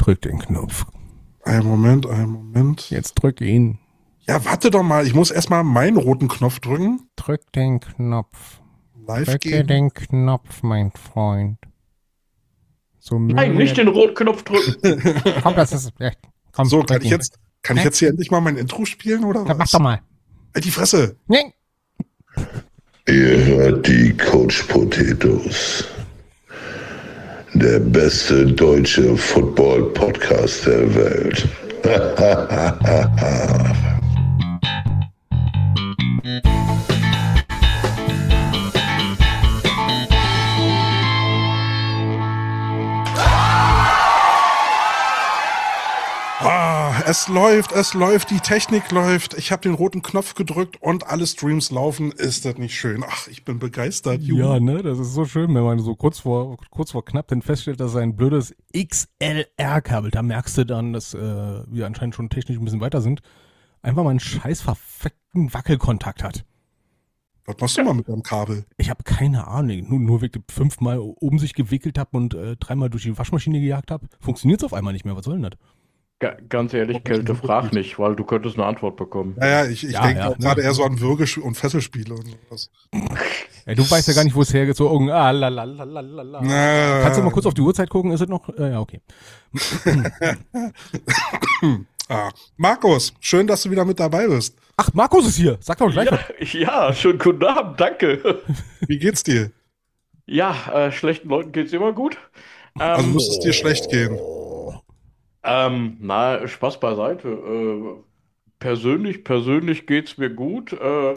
Drück den Knopf. Einen Moment. Jetzt drück ihn. Ja, warte doch mal. Ich muss erstmal meinen roten Knopf drücken. Drück den Knopf. Live Drücke gehen. den Knopf, mein Freund. So Nein, nicht den roten Knopf drücken. Komm, das ist... Ja, komm, So, drück ihn. kann ich jetzt hier endlich mal mein Intro spielen, oder Ja, mach was? doch mal. Halt die Fresse. Nee. Ihr hört die Coach Potatoes. Der beste deutsche Football-Podcast der Welt. Es läuft, die Technik läuft. Ich habe den roten Knopf gedrückt und alle Streams laufen. Ist das nicht schön? Ach, ich bin begeistert. Ja, ne, das ist so schön, wenn man so kurz vor knapp dann feststellt, dass ein blödes XLR-Kabel, da merkst du dann, dass wir anscheinend schon technisch ein bisschen weiter sind, einfach mal einen scheiß verfickten Wackelkontakt hat. Was machst du mal mit deinem Kabel? Ich habe keine Ahnung, nur wirklich 5-mal um sich gewickelt habe und 3-mal durch die Waschmaschine gejagt habe, funktioniert es auf einmal nicht mehr. Was soll denn das? Ganz ehrlich, Kälte, frag nicht, weil du könntest eine Antwort bekommen. Naja, ich denke auch gerade ne? eher so an und Fesselspiele und sowas. Ja, du weißt ja gar nicht, wo es hergeht, so lalalala. Kannst du mal kurz auf die Uhrzeit gucken, ist es noch? Ja, okay. Markus, schön, dass du wieder mit dabei bist. Ach, Markus ist hier, sag doch gleich was. Ja, schönen guten Abend, danke. Wie geht's dir? Ja, schlechten Leuten geht's immer gut. Also muss es dir schlecht gehen. Spaß beiseite. Persönlich geht's mir gut,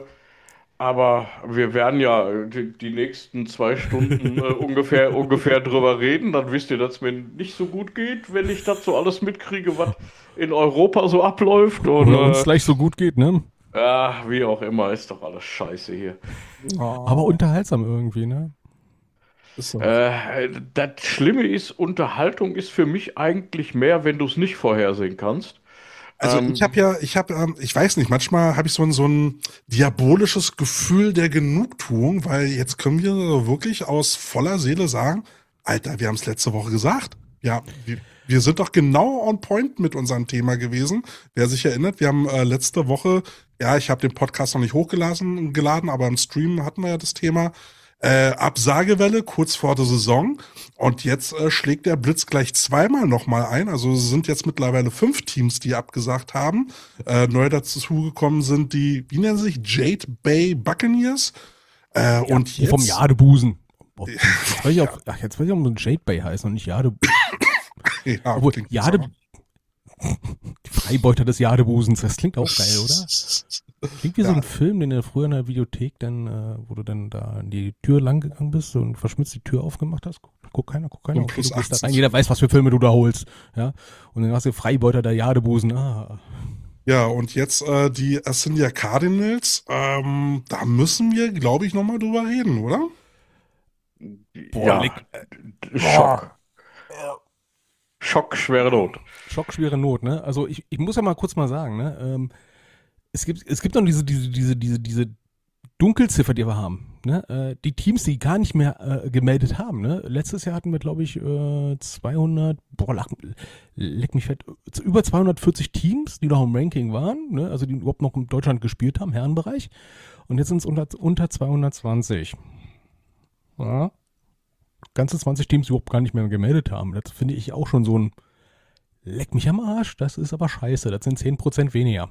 aber wir werden ja die nächsten 2 Stunden ungefähr drüber reden. Dann wisst ihr, dass es mir nicht so gut geht, wenn ich dazu alles mitkriege, was in Europa so abläuft. Und, oder uns gleich so gut geht, ne? Ja, wie auch immer, ist doch alles scheiße hier. Aber unterhaltsam irgendwie, ne? Ist so. Das Schlimme ist, Unterhaltung ist für mich eigentlich mehr, wenn du es nicht vorhersehen kannst. Also ich weiß nicht, manchmal habe ich so ein diabolisches Gefühl der Genugtuung, weil jetzt können wir wirklich aus voller Seele sagen, Alter, wir haben es letzte Woche gesagt. Ja, wir sind doch genau on point mit unserem Thema gewesen. Wer sich erinnert, wir haben letzte Woche, ja, ich habe den Podcast noch nicht hochgeladen, aber im Stream hatten wir ja das Thema Absagewelle kurz vor der Saison. Und jetzt schlägt der Blitz gleich zweimal nochmal ein. Also es sind jetzt mittlerweile 5 Teams, die abgesagt haben. Neu dazu gekommen sind die, wie nennen sie sich, Jade Bay Buccaneers. Und jetzt vom Jadebusen. Jetzt weiß ich auch, ob so ein Jade Bay heißt und nicht Jade. ja, Obwohl, Jade. Die Freibeuter des Jadebusens, das klingt auch geil, oder? Klingt wie so ein Film, den du früher in der Videothek dann, wo du dann da an die Tür lang gegangen bist und verschmitzt die Tür aufgemacht hast. Guck keiner. Und Okay, du gehst da rein. Jeder weiß, was für Filme du da holst. Ja? Und dann hast du Freibeuter der Jadebusen. Ja, und jetzt die Ascendia Cardinals, da müssen wir, glaube ich, nochmal drüber reden, oder? Boah, Schock. Schock, schwere Not. Schock, schwere Not, ne? Also ich muss ja mal kurz mal sagen, ne? Es gibt noch diese Dunkelziffer, die wir haben. Ne? Die Teams, die gar nicht mehr gemeldet haben. Ne? Letztes Jahr hatten wir, glaube ich, 200, leck mich fett, über 240 Teams, die noch im Ranking waren, ne? Also die überhaupt noch in Deutschland gespielt haben, Herrenbereich. Und jetzt sind es unter 220. Ja? Ganze 20 Teams, die überhaupt gar nicht mehr gemeldet haben. Das finde ich auch schon so ein leck mich am Arsch, das ist aber scheiße. Das sind 10% weniger.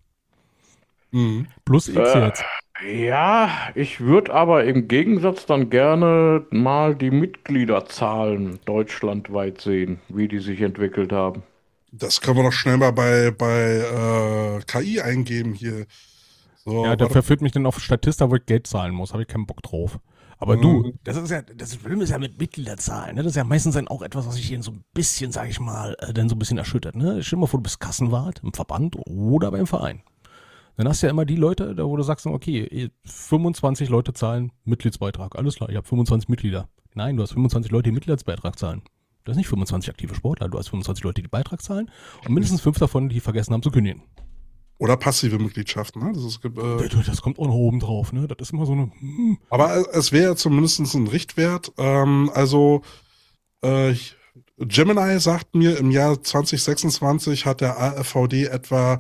Plus X jetzt. Ja, ich würde aber im Gegensatz dann gerne mal die Mitgliederzahlen deutschlandweit sehen, wie die sich entwickelt haben. Das können wir doch schnell mal bei KI eingeben hier. So, ja, der verführt mich dann auf Statista, wo ich Geld zahlen muss. Habe ich keinen Bock drauf. Aber du, das Problem ist ja mit Mitgliederzahlen. Ne? Das ist ja meistens dann auch etwas, was sich hier so ein bisschen, sag ich mal, dann so ein bisschen erschüttert. Ne? Stell dir mal vor, du bist Kassenwart im Verband oder beim Verein. Dann hast du ja immer die Leute, da wo du sagst, okay, 25 Leute zahlen Mitgliedsbeitrag. Alles klar, ich habe 25 Mitglieder. Nein, du hast 25 Leute, die Mitgliedsbeitrag zahlen. Du hast nicht 25 aktive Sportler, du hast 25 Leute, die Beitrag zahlen und mindestens 5 davon, die vergessen haben zu kündigen. Oder passive Mitgliedschaften, ne? Das kommt auch noch oben drauf, ne? Das ist immer so eine... Aber es wäre ja zumindest ein Richtwert. Gemini sagt mir, im Jahr 2026 hat der AfVD etwa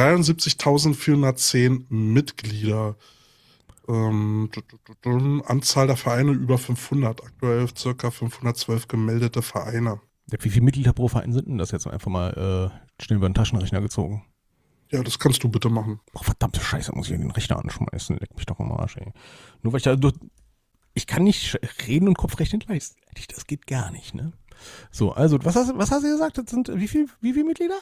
73.410 Mitglieder. Anzahl der Vereine über 500, aktuell circa 512 gemeldete Vereine. Ja, wie viele Mitglieder pro Verein sind denn das jetzt einfach mal schnell über den Taschenrechner gezogen? Ja, das kannst du bitte machen. Oh, verdammte Scheiße, muss ich den Rechner anschmeißen. Leck mich doch am Arsch, ey. Nur weil ich kann nicht reden und Kopf rechnen gleichzeitig. Das geht gar nicht, ne? So, also, was hast du gesagt? Das sind wie viel Mitglieder?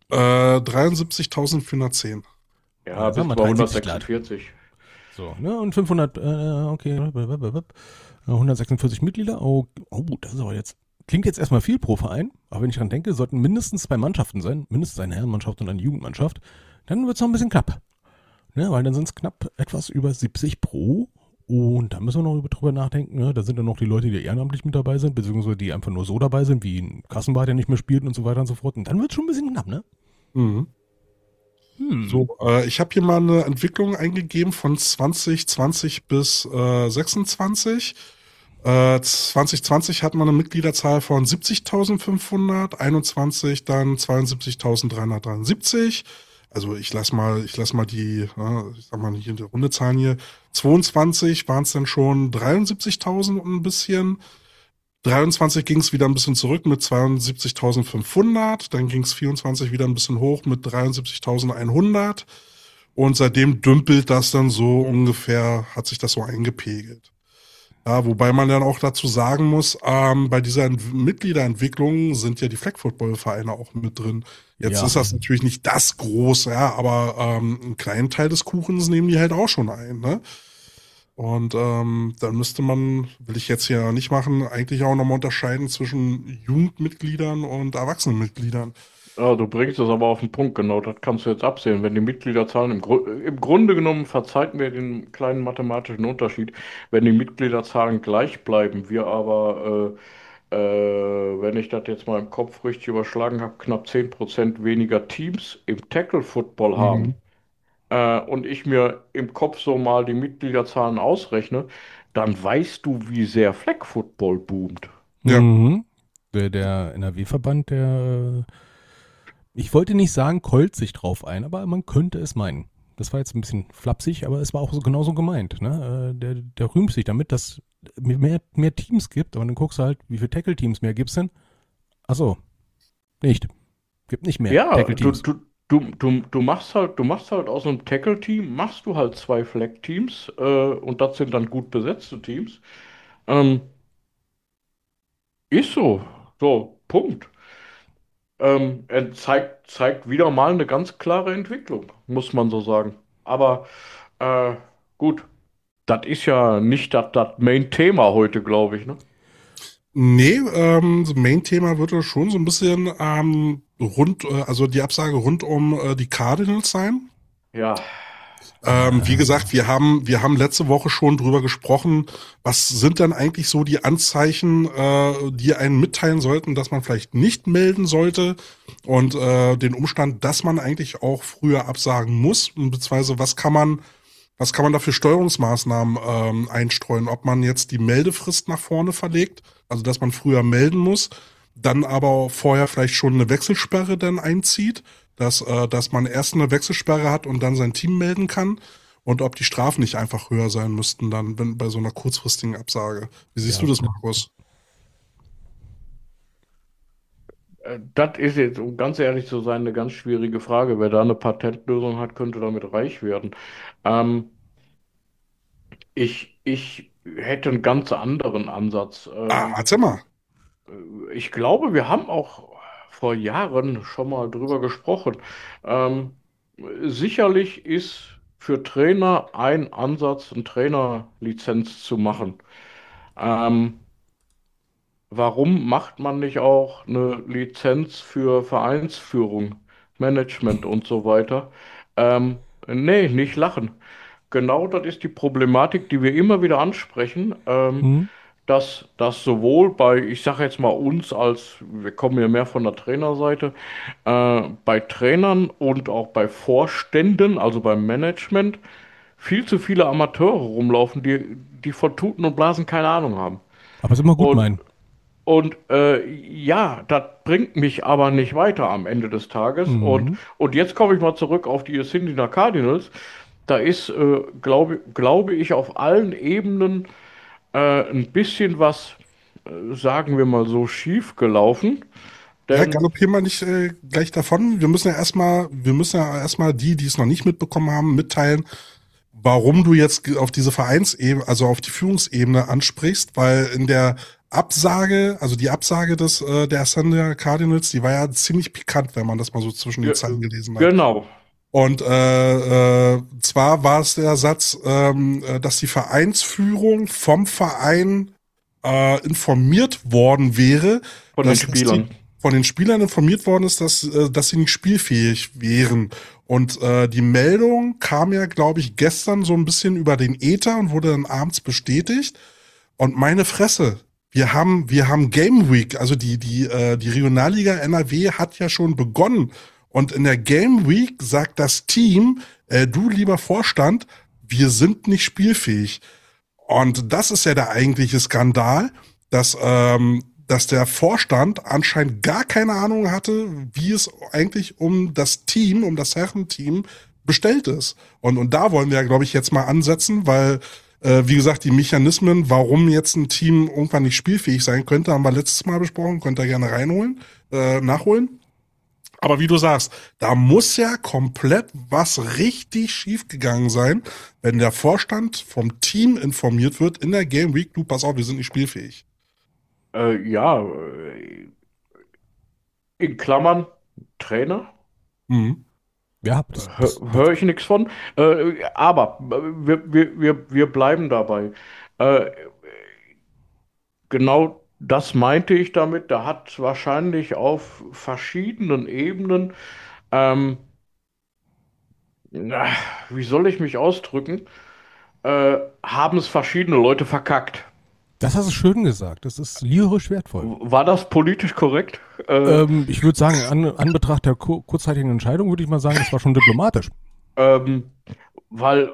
73.410. Ja, bis sagen wir bei 73 146. So, ne? Und 500, okay, 146 Mitglieder. Oh, das ist aber jetzt, klingt jetzt erstmal viel pro Verein, aber wenn ich dran denke, sollten mindestens 2 Mannschaften sein, mindestens eine Herrenmannschaft und eine Jugendmannschaft, dann wird es noch ein bisschen knapp. Ne? Weil dann sind es knapp etwas über 70 pro. Und da müssen wir noch drüber nachdenken. Ne? Da sind dann noch die Leute, die ehrenamtlich mit dabei sind, beziehungsweise die einfach nur so dabei sind, wie ein Kassenbart, der nicht mehr spielt und so weiter und so fort. Und dann wird es schon ein bisschen knapp, ne? Mhm. So, ich habe hier mal eine Entwicklung eingegeben von 2020 bis 26. 2020 hat man eine Mitgliederzahl von 70.500, 21 dann 72.373. Also ich lass mal die, ich sag mal hier in der Runde Zahlen hier. 22 waren es dann schon 73.000 und ein bisschen. 23 ging es wieder ein bisschen zurück mit 72.500. Dann ging es 24 wieder ein bisschen hoch mit 73.100. Und seitdem dümpelt das dann so ungefähr, hat sich das so eingepegelt. Ja, wobei man dann auch dazu sagen muss, bei dieser Mitgliederentwicklung sind ja die Flag-Football-Vereine auch mit drin. Jetzt Ja. ist das natürlich nicht das große, ja, aber einen kleinen Teil des Kuchens nehmen die halt auch schon ein, ne? Und dann müsste man, will ich jetzt hier nicht machen, eigentlich auch nochmal unterscheiden zwischen Jugendmitgliedern und Erwachsenenmitgliedern. Ja, du bringst es aber auf den Punkt, genau, das kannst du jetzt absehen. Wenn die Mitgliederzahlen im Grunde genommen, verzeiht mir den kleinen mathematischen Unterschied, wenn die Mitgliederzahlen gleich bleiben, wir aber, wenn ich das jetzt mal im Kopf richtig überschlagen habe, knapp 10% weniger Teams im Tackle-Football haben, Mhm. und ich mir im Kopf so mal die Mitgliederzahlen ausrechne, dann weißt du, wie sehr Flag Football boomt. Ja. Mhm. Der NRW-Verband, ich wollte nicht sagen, keult sich drauf ein, aber man könnte es meinen. Das war jetzt ein bisschen flapsig, aber es war auch so genauso gemeint. Ne? Der rühmt sich damit, dass es mehr Teams gibt, aber dann guckst du halt, wie viele Tackle-Teams mehr gibt es denn? Achso, nicht. Gibt nicht mehr Ja, Tackle-Teams. du machst halt aus einem Tackle-Team, machst du halt 2 Flag-Teams, und das sind dann gut besetzte Teams. Ähm, ist so. So, Punkt. Er zeigt wieder mal eine ganz klare Entwicklung, muss man so sagen. Aber äh, gut, das ist ja nicht das Main-Thema heute, glaube ich, ne? Nee, das Main-Thema wird ja schon so ein bisschen also die Absage rund um die Cardinals sein. Ja, Wie gesagt, wir haben letzte Woche schon drüber gesprochen, was sind denn eigentlich so die Anzeichen, die einen mitteilen sollten, dass man vielleicht nicht melden sollte und den Umstand, dass man eigentlich auch früher absagen muss, beziehungsweise was kann man da für Steuerungsmaßnahmen einstreuen, ob man jetzt die Meldefrist nach vorne verlegt, also dass man früher melden muss, dann aber vorher vielleicht schon eine Wechselsperre dann einzieht, dass man erst eine Wechselsperre hat und dann sein Team melden kann und ob die Strafen nicht einfach höher sein müssten dann wenn, bei so einer kurzfristigen Absage. Wie siehst du das, Markus? das ist jetzt, um ganz ehrlich zu sein, eine ganz schwierige Frage. Wer da eine Patentlösung hat, könnte damit reich werden. Ähm, ich hätte einen ganz anderen Ansatz. Erzähl mal. Ich glaube, wir haben auch vor Jahren schon mal drüber gesprochen. Ähm, sicherlich ist für Trainer ein Ansatz, eine Trainerlizenz zu machen. Ähm, warum macht man nicht auch eine Lizenz für Vereinsführung, Management und so weiter? Nee, nicht lachen. Genau das ist die Problematik, die wir immer wieder ansprechen, Hm? dass das sowohl bei, ich sage jetzt mal uns als, wir kommen ja mehr von der Trainerseite, bei Trainern und auch bei Vorständen, also beim Management, viel zu viele Amateure rumlaufen, die von Tuten und Blasen keine Ahnung haben. Aber es ist immer gut Und meinen. Und ja, das bringt mich aber nicht weiter am Ende des Tages. Mhm. Und jetzt komme ich mal zurück auf die Cincinnati Cardinals. Da ist, glaube ich, auf allen Ebenen ein bisschen was, sagen wir mal so, schief gelaufen. Ja, Denn galoppieren wir nicht gleich davon. Wir müssen ja erstmal die es noch nicht mitbekommen haben, mitteilen, warum du jetzt auf diese Vereinsebene, also auf die Führungsebene ansprichst, weil in der Absage, also die Absage der San Cardinals, die war ja ziemlich pikant, wenn man das mal so zwischen den Zeilen gelesen hat. genau, Und zwar war es der Satz, dass die Vereinsführung vom Verein informiert worden wäre, von den dass Spielern. von den Spielern informiert worden ist, dass sie nicht spielfähig wären. Und die Meldung kam ja, glaube ich, gestern so ein bisschen über den Äther und wurde dann abends bestätigt. Und meine Fresse, wir haben Game Week, also die Regionalliga NRW hat ja schon begonnen. Und in der Game Week sagt das Team, du lieber Vorstand, wir sind nicht spielfähig. Und das ist ja der eigentliche Skandal, dass der Vorstand anscheinend gar keine Ahnung hatte, wie es eigentlich um das Team, um das Herrenteam bestellt ist. Und da wollen wir ja, glaube ich, jetzt mal ansetzen, weil, wie gesagt, die Mechanismen, warum jetzt ein Team irgendwann nicht spielfähig sein könnte, haben wir letztes Mal besprochen, könnt ihr gerne nachholen. Aber wie du sagst, da muss ja komplett was richtig schief gegangen sein, wenn der Vorstand vom Team informiert wird in der Game Week, du, pass auf, wir sind nicht spielfähig. Ja, in Klammern Trainer. Mhm. Ja, Hör ich nichts von. Aber wir bleiben dabei. Äh, genau das meinte ich damit. Da hat wahrscheinlich auf verschiedenen Ebenen, ähm, na, wie soll ich mich ausdrücken, haben es verschiedene Leute verkackt. das hast du schön gesagt. Das ist lyrisch wertvoll. War das politisch korrekt? Ich würde sagen, an Betracht der kurzzeitigen Entscheidung würde ich mal sagen, das war schon diplomatisch. Ähm, weil,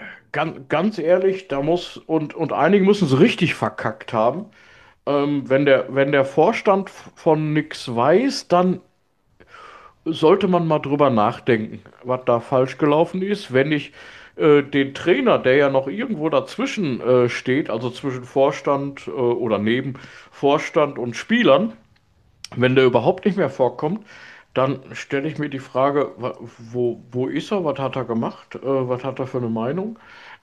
ganz ehrlich, da muss, und einige müssen es richtig verkackt haben. Wenn der Vorstand von nix weiß, dann sollte man mal drüber nachdenken, was da falsch gelaufen ist. Wenn ich den Trainer, der ja noch irgendwo dazwischen steht, also zwischen Vorstand oder neben Vorstand und Spielern, wenn der überhaupt nicht mehr vorkommt, dann stelle ich mir die Frage, wo ist er, was hat er gemacht, was hat er für eine Meinung?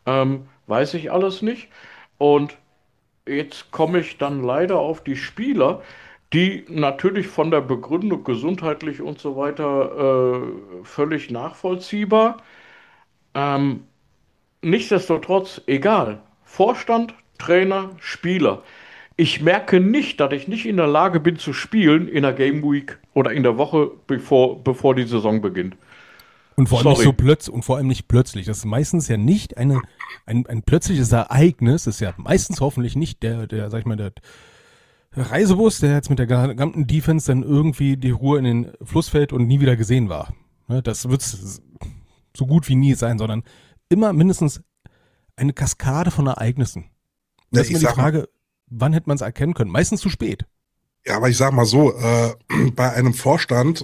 Weiß ich alles nicht. Und jetzt komme ich dann leider auf die Spieler, die natürlich von der Begründung gesundheitlich und so weiter völlig nachvollziehbar. Ähm, Nichtsdestotrotz, egal. Vorstand, Trainer, Spieler. Ich merke nicht, dass ich nicht in der Lage bin zu spielen in der Game Week oder in der Woche, bevor die Saison beginnt. Und vor allem nicht Sorry. so und vor allem nicht plötzlich. Das ist meistens ja nicht ein plötzliches Ereignis. Das ist ja meistens hoffentlich nicht sag ich mal, der Reisebus, der jetzt mit der gesamten Defense dann irgendwie die Ruhe in den Fluss fällt und nie wieder gesehen war. Ne, das wird so gut wie nie sein, sondern immer mindestens eine Kaskade von Ereignissen. Und Ja, das ist immer die Frage, wann hätte man es erkennen können? Meistens zu spät. Ja, aber ich sag mal so, bei einem Vorstand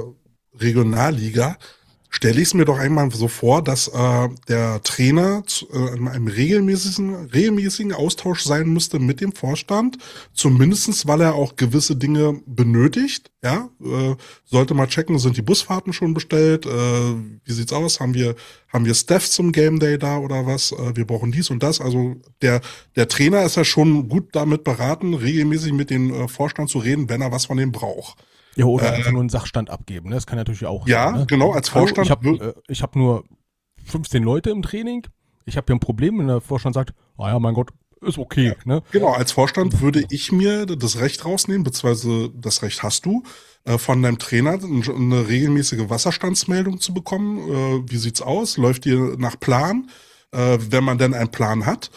Regionalliga stelle ich es mir doch einmal so vor, dass der Trainer in einem regelmäßigen Austausch sein müsste mit dem Vorstand, zumindestens, weil er auch gewisse Dinge benötigt. Ja, sollte mal checken, sind die Busfahrten schon bestellt? Wie sieht's aus? Haben wir Staff zum Game Day da oder was? Wir brauchen dies und das. Also der Trainer ist ja schon gut damit beraten, regelmäßig mit dem Vorstand zu reden, wenn er was von dem braucht. Ja, oder einfach nur einen Sachstand abgeben. Ne? Das kann natürlich auch Ja, sein. Ne? genau, als Vorstand. Ich hab nur 15 Leute im Training. Ich habe hier ein Problem, wenn der Vorstand sagt, ja, mein Gott, ist okay. Ne? Genau, als Vorstand würde ich mir das Recht rausnehmen, beziehungsweise das Recht hast du, von deinem Trainer eine regelmäßige Wasserstandsmeldung zu bekommen. Wie sieht's aus? Läuft ihr nach Plan? Wenn man denn einen Plan hat,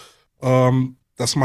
dass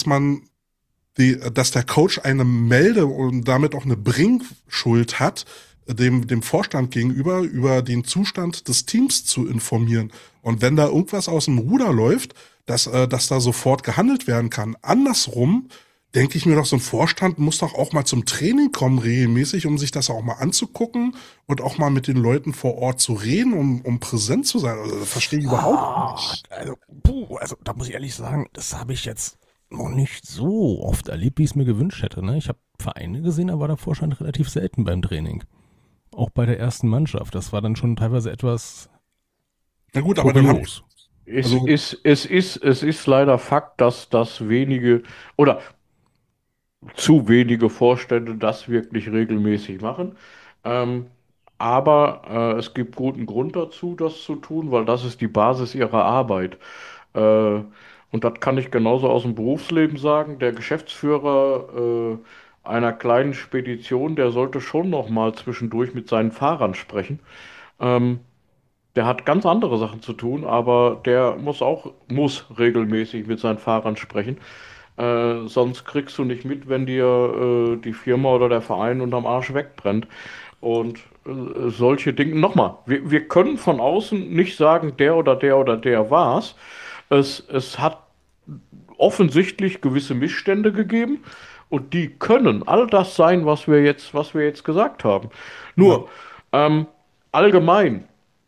der Coach eine Melde und damit auch eine Bringschuld hat, dem Vorstand gegenüber über den Zustand des Teams zu informieren. Und wenn da irgendwas aus dem Ruder läuft, dass da sofort gehandelt werden kann. Andersrum, denke ich mir doch, so ein Vorstand muss doch auch mal zum Training kommen regelmäßig, um sich das auch mal anzugucken und auch mal mit den Leuten vor Ort zu reden, um präsent zu sein. Also, das verstehe ich überhaupt nicht. Also da muss ich ehrlich sagen, das habe ich jetzt noch nicht so oft erlebt, wie ich es mir gewünscht hätte. Ne? Ich habe Vereine gesehen, da war der Vorstand relativ selten beim Training. Auch bei der ersten Mannschaft. Das war dann schon teilweise etwas Na gut, aber dann kurios. Es Also- ist leider Fakt, dass das wenige oder zu wenige Vorstände das wirklich regelmäßig machen. Ähm, aber es gibt guten Grund dazu, das zu tun, weil das ist die Basis ihrer Arbeit. Und das kann ich genauso aus dem Berufsleben sagen. Der Geschäftsführer einer kleinen Spedition, der sollte schon noch mal zwischendurch mit seinen Fahrern sprechen. Ähm, Der hat ganz andere Sachen zu tun, aber der muss regelmäßig mit seinen Fahrern sprechen. Sonst kriegst du nicht mit, wenn dir die Firma oder der Verein unterm Arsch wegbrennt. Und solche Dinge. Nochmal, wir können von außen nicht sagen, der oder der oder der war's. Es hat offensichtlich gewisse Missstände gegeben und die können all das sein, was wir jetzt gesagt haben. Nur allgemein.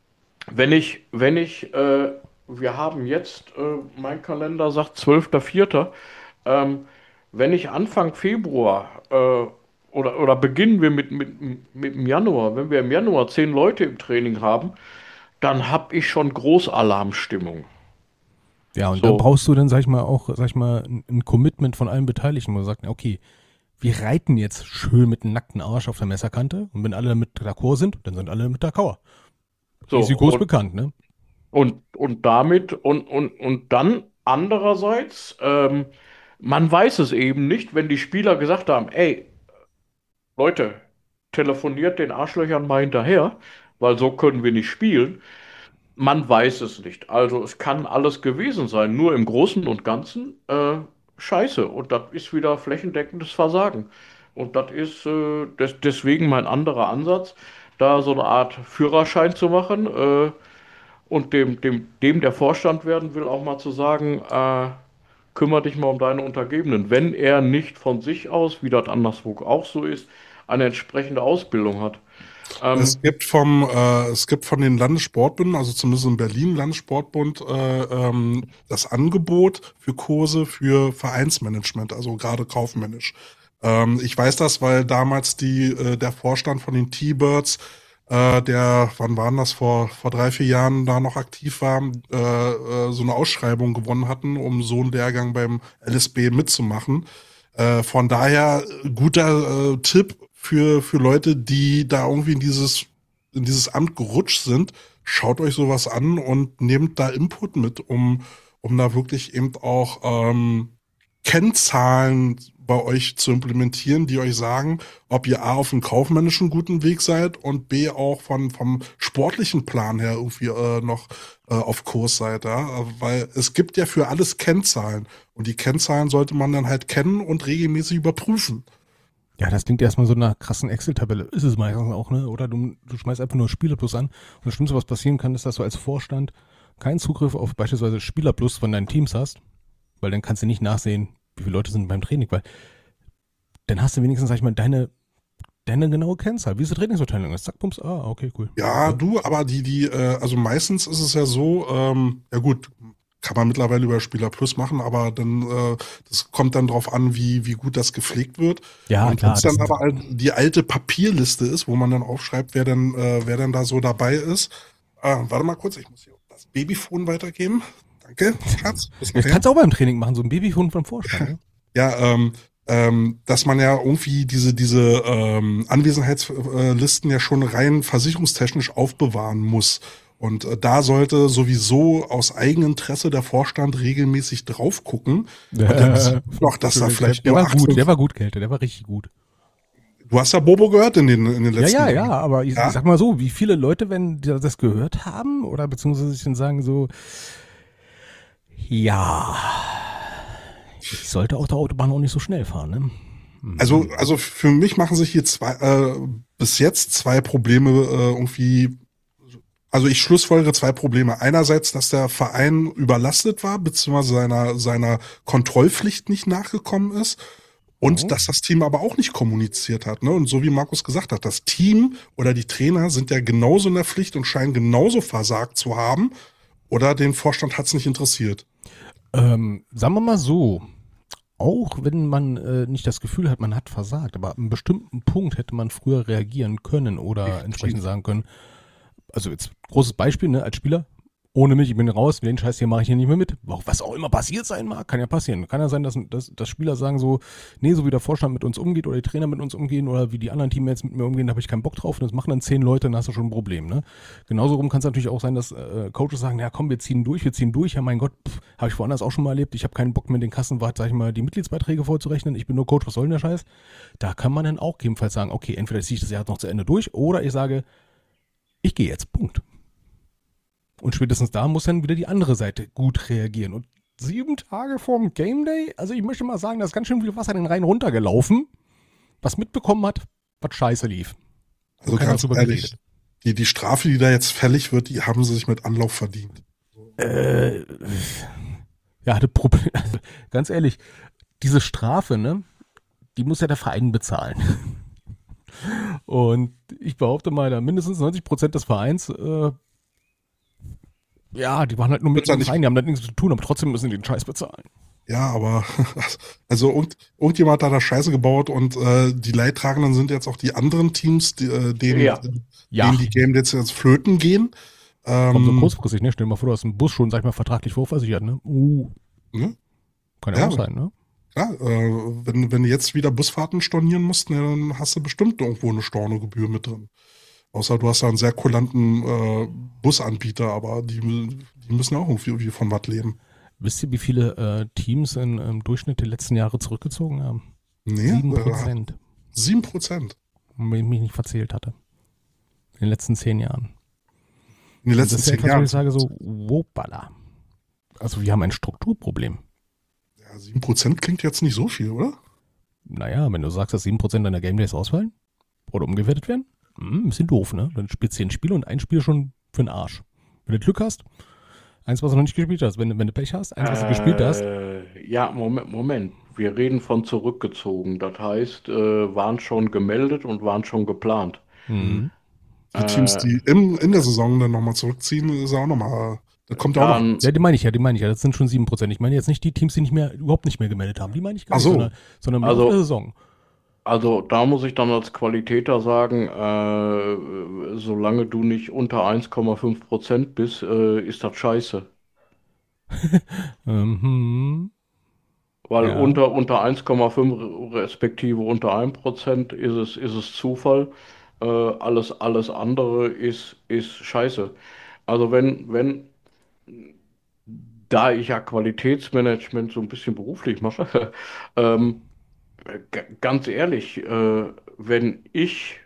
Wir haben jetzt, mein Kalender sagt 12.04. Ähm, Wenn ich Anfang Februar oder beginnen wir mit dem Januar, wenn wir im Januar 10 Leute im Training haben, dann habe ich schon Großalarmstimmung. Ja, und da So. brauchst du dann, sag ich mal, auch, ein Commitment von allen Beteiligten, wo man sagt, okay, wir reiten jetzt schön mit einem nackten Arsch auf der Messerkante und wenn alle mit d'accord sind, dann sind alle mit d'accord. So, Risiko ist und, bekannt, ne? und damit und dann andererseits, man weiß es eben nicht, wenn die Spieler gesagt haben, ey, Leute, telefoniert den Arschlöchern mal hinterher, weil so können wir nicht spielen. Man weiß es nicht. Also es kann alles gewesen sein. Nur im Großen und Ganzen scheiße. Und das ist wieder flächendeckendes Versagen. Und das ist deswegen mein anderer Ansatz, da so eine Art Führerschein zu machen und dem der Vorstand werden will, auch mal zu sagen, kümmere dich mal um deine Untergebenen. Wenn er nicht von sich aus, wie das anderswo auch so ist, eine entsprechende Ausbildung hat. Es gibt von den Landessportbünden, also zumindest in Berlin Landessportbund, das Angebot für Kurse für Vereinsmanagement, also gerade kaufmännisch. Ich weiß das, weil damals der Vorstand von den T-Birds, wann waren das, vor 3-4 Jahren da noch aktiv war, so eine Ausschreibung gewonnen hatten, um so einen Lehrgang beim LSB mitzumachen. Von daher guter Tipp für Leute, die da irgendwie in dieses Amt gerutscht sind. Schaut euch sowas an und nehmt da Input mit, um da wirklich eben auch Kennzahlen bei euch zu implementieren, die euch sagen, ob ihr A auf einem kaufmännischen guten Weg seid und B auch vom sportlichen Plan her irgendwie noch auf Kurs seid, ja? Weil es gibt ja für alles Kennzahlen und die Kennzahlen sollte man dann halt kennen und regelmäßig überprüfen. Ja, das klingt erstmal so nach krassen Excel-Tabelle. Ist es meistens auch, ne? Oder du schmeißt einfach nur Spielerplus an. Und das Schlimmste, was passieren kann, ist, dass du als Vorstand keinen Zugriff auf beispielsweise Spielerplus von deinen Teams hast, weil dann kannst du nicht nachsehen, wie viele Leute sind beim Training, weil dann hast du wenigstens, sag ich mal, deine genaue Kennzahl. Wie ist die Trainingsverteilung? Zack, bums, okay, cool. Ja, du, aber also meistens ist es ja so, ja gut, kann man mittlerweile über Spieler Plus machen, aber dann, das kommt dann drauf an, wie gut das gepflegt wird. Ja, und klar. wenn es dann aber halt die alte Papierliste ist, wo man dann aufschreibt, wer dann da so dabei ist. Warte mal kurz, ich muss hier das Babyphone weitergeben. Danke, Schatz. Das kannst du auch beim Training machen, so ein Babyphone vom Vorstand. Ne? Ja, dass man ja irgendwie diese Anwesenheitslisten ja schon rein versicherungstechnisch aufbewahren muss. Und da sollte sowieso aus Eigeninteresse der Vorstand regelmäßig drauf gucken. Noch, dass da vielleicht der war gut, Kälte, der war richtig gut. Du hast ja Bobo gehört in den letzten Jahren. Ja, aber ich sag mal so, wie viele Leute, wenn die das gehört haben oder beziehungsweise sich dann sagen so, ja, ich sollte auf der Autobahn auch nicht so schnell fahren, ne? Also für mich machen sich hier bis jetzt zwei Probleme irgendwie. Also ich schlussfolgere zwei Probleme. Einerseits, dass der Verein überlastet war, beziehungsweise seiner Kontrollpflicht nicht nachgekommen ist. Und dass das Team aber auch nicht kommuniziert hat. Ne? Und so wie Markus gesagt hat, das Team oder die Trainer sind ja genauso in der Pflicht und scheinen genauso versagt zu haben. Oder den Vorstand hat es nicht interessiert. Sagen wir mal so, auch wenn man nicht das Gefühl hat, man hat versagt, aber an einem bestimmten Punkt hätte man früher reagieren können oder entsprechend sagen können, also jetzt großes Beispiel, ne, als Spieler, ohne mich, ich bin raus, den Scheiß hier mache ich hier nicht mehr mit. Was auch immer passiert sein mag, kann ja passieren. Kann ja sein, dass Spieler sagen so, nee, so wie der Vorstand mit uns umgeht oder die Trainer mit uns umgehen oder wie die anderen Teammates mit mir umgehen, da habe ich keinen Bock drauf. Und das machen dann 10 Leute, dann hast du schon ein Problem. Ne? Genauso rum kann es natürlich auch sein, dass Coaches sagen, ja komm, wir ziehen durch. Ja mein Gott, habe ich woanders auch schon mal erlebt. Ich habe keinen Bock mehr, den Kassenwart, sag ich mal, die Mitgliedsbeiträge vorzurechnen. Ich bin nur Coach, was soll denn der Scheiß? Da kann man dann auch gegebenenfalls sagen, okay, entweder ziehe ich das Jahr noch zu Ende durch oder ich sage, ich gehe jetzt, Punkt. Und spätestens da muss dann wieder die andere Seite gut reagieren. Und 7 Tage vorm Game Day, also ich möchte mal sagen, da ist ganz schön viel Wasser den Rhein runtergelaufen, was mitbekommen hat, was scheiße lief. Also ganz ehrlich, die Strafe, die da jetzt fällig wird, die haben sie sich mit Anlauf verdient. Ja, das Problem, also ganz ehrlich, diese Strafe, ne, die muss ja der Verein bezahlen. Und ich behaupte mal, da mindestens 90% des Vereins ja, die waren halt nur mit dem Verein, die haben da nichts zu tun, aber trotzdem müssen die den Scheiß bezahlen. Ja, aber also irgendjemand hat da Scheiße gebaut und die Leidtragenden sind jetzt auch die anderen Teams, denen die Game jetzt flöten gehen. Kommt so kurzfristig, ne? Stell dir mal vor, du hast einen Bus schon, sag ich mal, vertraglich vorversichert, ne? Kann ja auch sein, ne? Ja, wenn du jetzt wieder Busfahrten stornieren musst, ne, dann hast du bestimmt irgendwo eine Stornogebühr mit drin. Außer du hast da einen sehr kulanten Busanbieter, aber die müssen auch irgendwie von was leben. Wisst ihr, wie viele Teams im Durchschnitt die letzten Jahre zurückgezogen haben? Nee, 7%. 7%. Wenn ich mich nicht verzählt hatte. In den letzten 10 Jahren. In den letzten 10 Jahren? Wo ich sage so, wopala. Also wir haben ein Strukturproblem. Ja, 7% klingt jetzt nicht so viel, oder? Naja, wenn du sagst, dass 7% deiner Game Days ausfallen oder umgewertet werden, ein bisschen doof, ne? Dann spielst du 10 Spiele und ein Spiel schon für den Arsch. Wenn du Glück hast, eins, was du noch nicht gespielt hast. Wenn du Pech hast, eins, was du gespielt hast. Ja, Moment. Wir reden von zurückgezogen. Das heißt, waren schon gemeldet und waren schon geplant. Mhm. Die Teams, die in der Saison dann nochmal zurückziehen, ist auch nochmal. Da kommt auch noch. Ja, die meine ich ja. Das sind schon 7%. Ich meine jetzt nicht die Teams, die überhaupt nicht mehr gemeldet haben. Die meine ich gar nicht, sondern im Laufe der Saison. Also da muss ich dann als Qualitäter sagen, solange du nicht unter 1,5% bist, ist das scheiße. Weil unter 1,5 respektive unter 1% ist es Zufall. Alles andere ist scheiße. Also da ich ja Qualitätsmanagement so ein bisschen beruflich mache, ganz ehrlich, wenn ich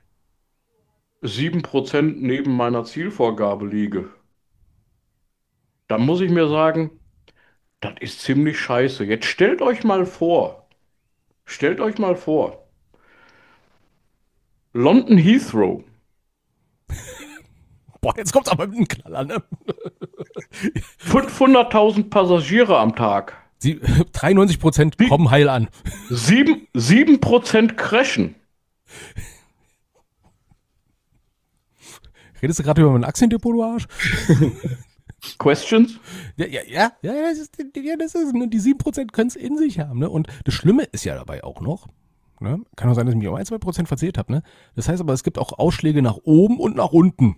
7% neben meiner Zielvorgabe liege, dann muss ich mir sagen, das ist ziemlich scheiße. Jetzt stellt euch mal vor, London Heathrow. Boah, jetzt kommt's aber mit einem Knaller, ne? 500.000 Passagiere am Tag. 93% kommen heil an. 7% crashen. Redest du gerade über mein Aktiendepot, du Arsch? Questions? Ja, das ist, ne, die 7% können es in sich haben, ne? Und das Schlimme ist ja dabei auch noch, ne? Kann auch sein, dass ich mich um 1-2% verzählt habe, ne? Das heißt aber, es gibt auch Ausschläge nach oben und nach unten.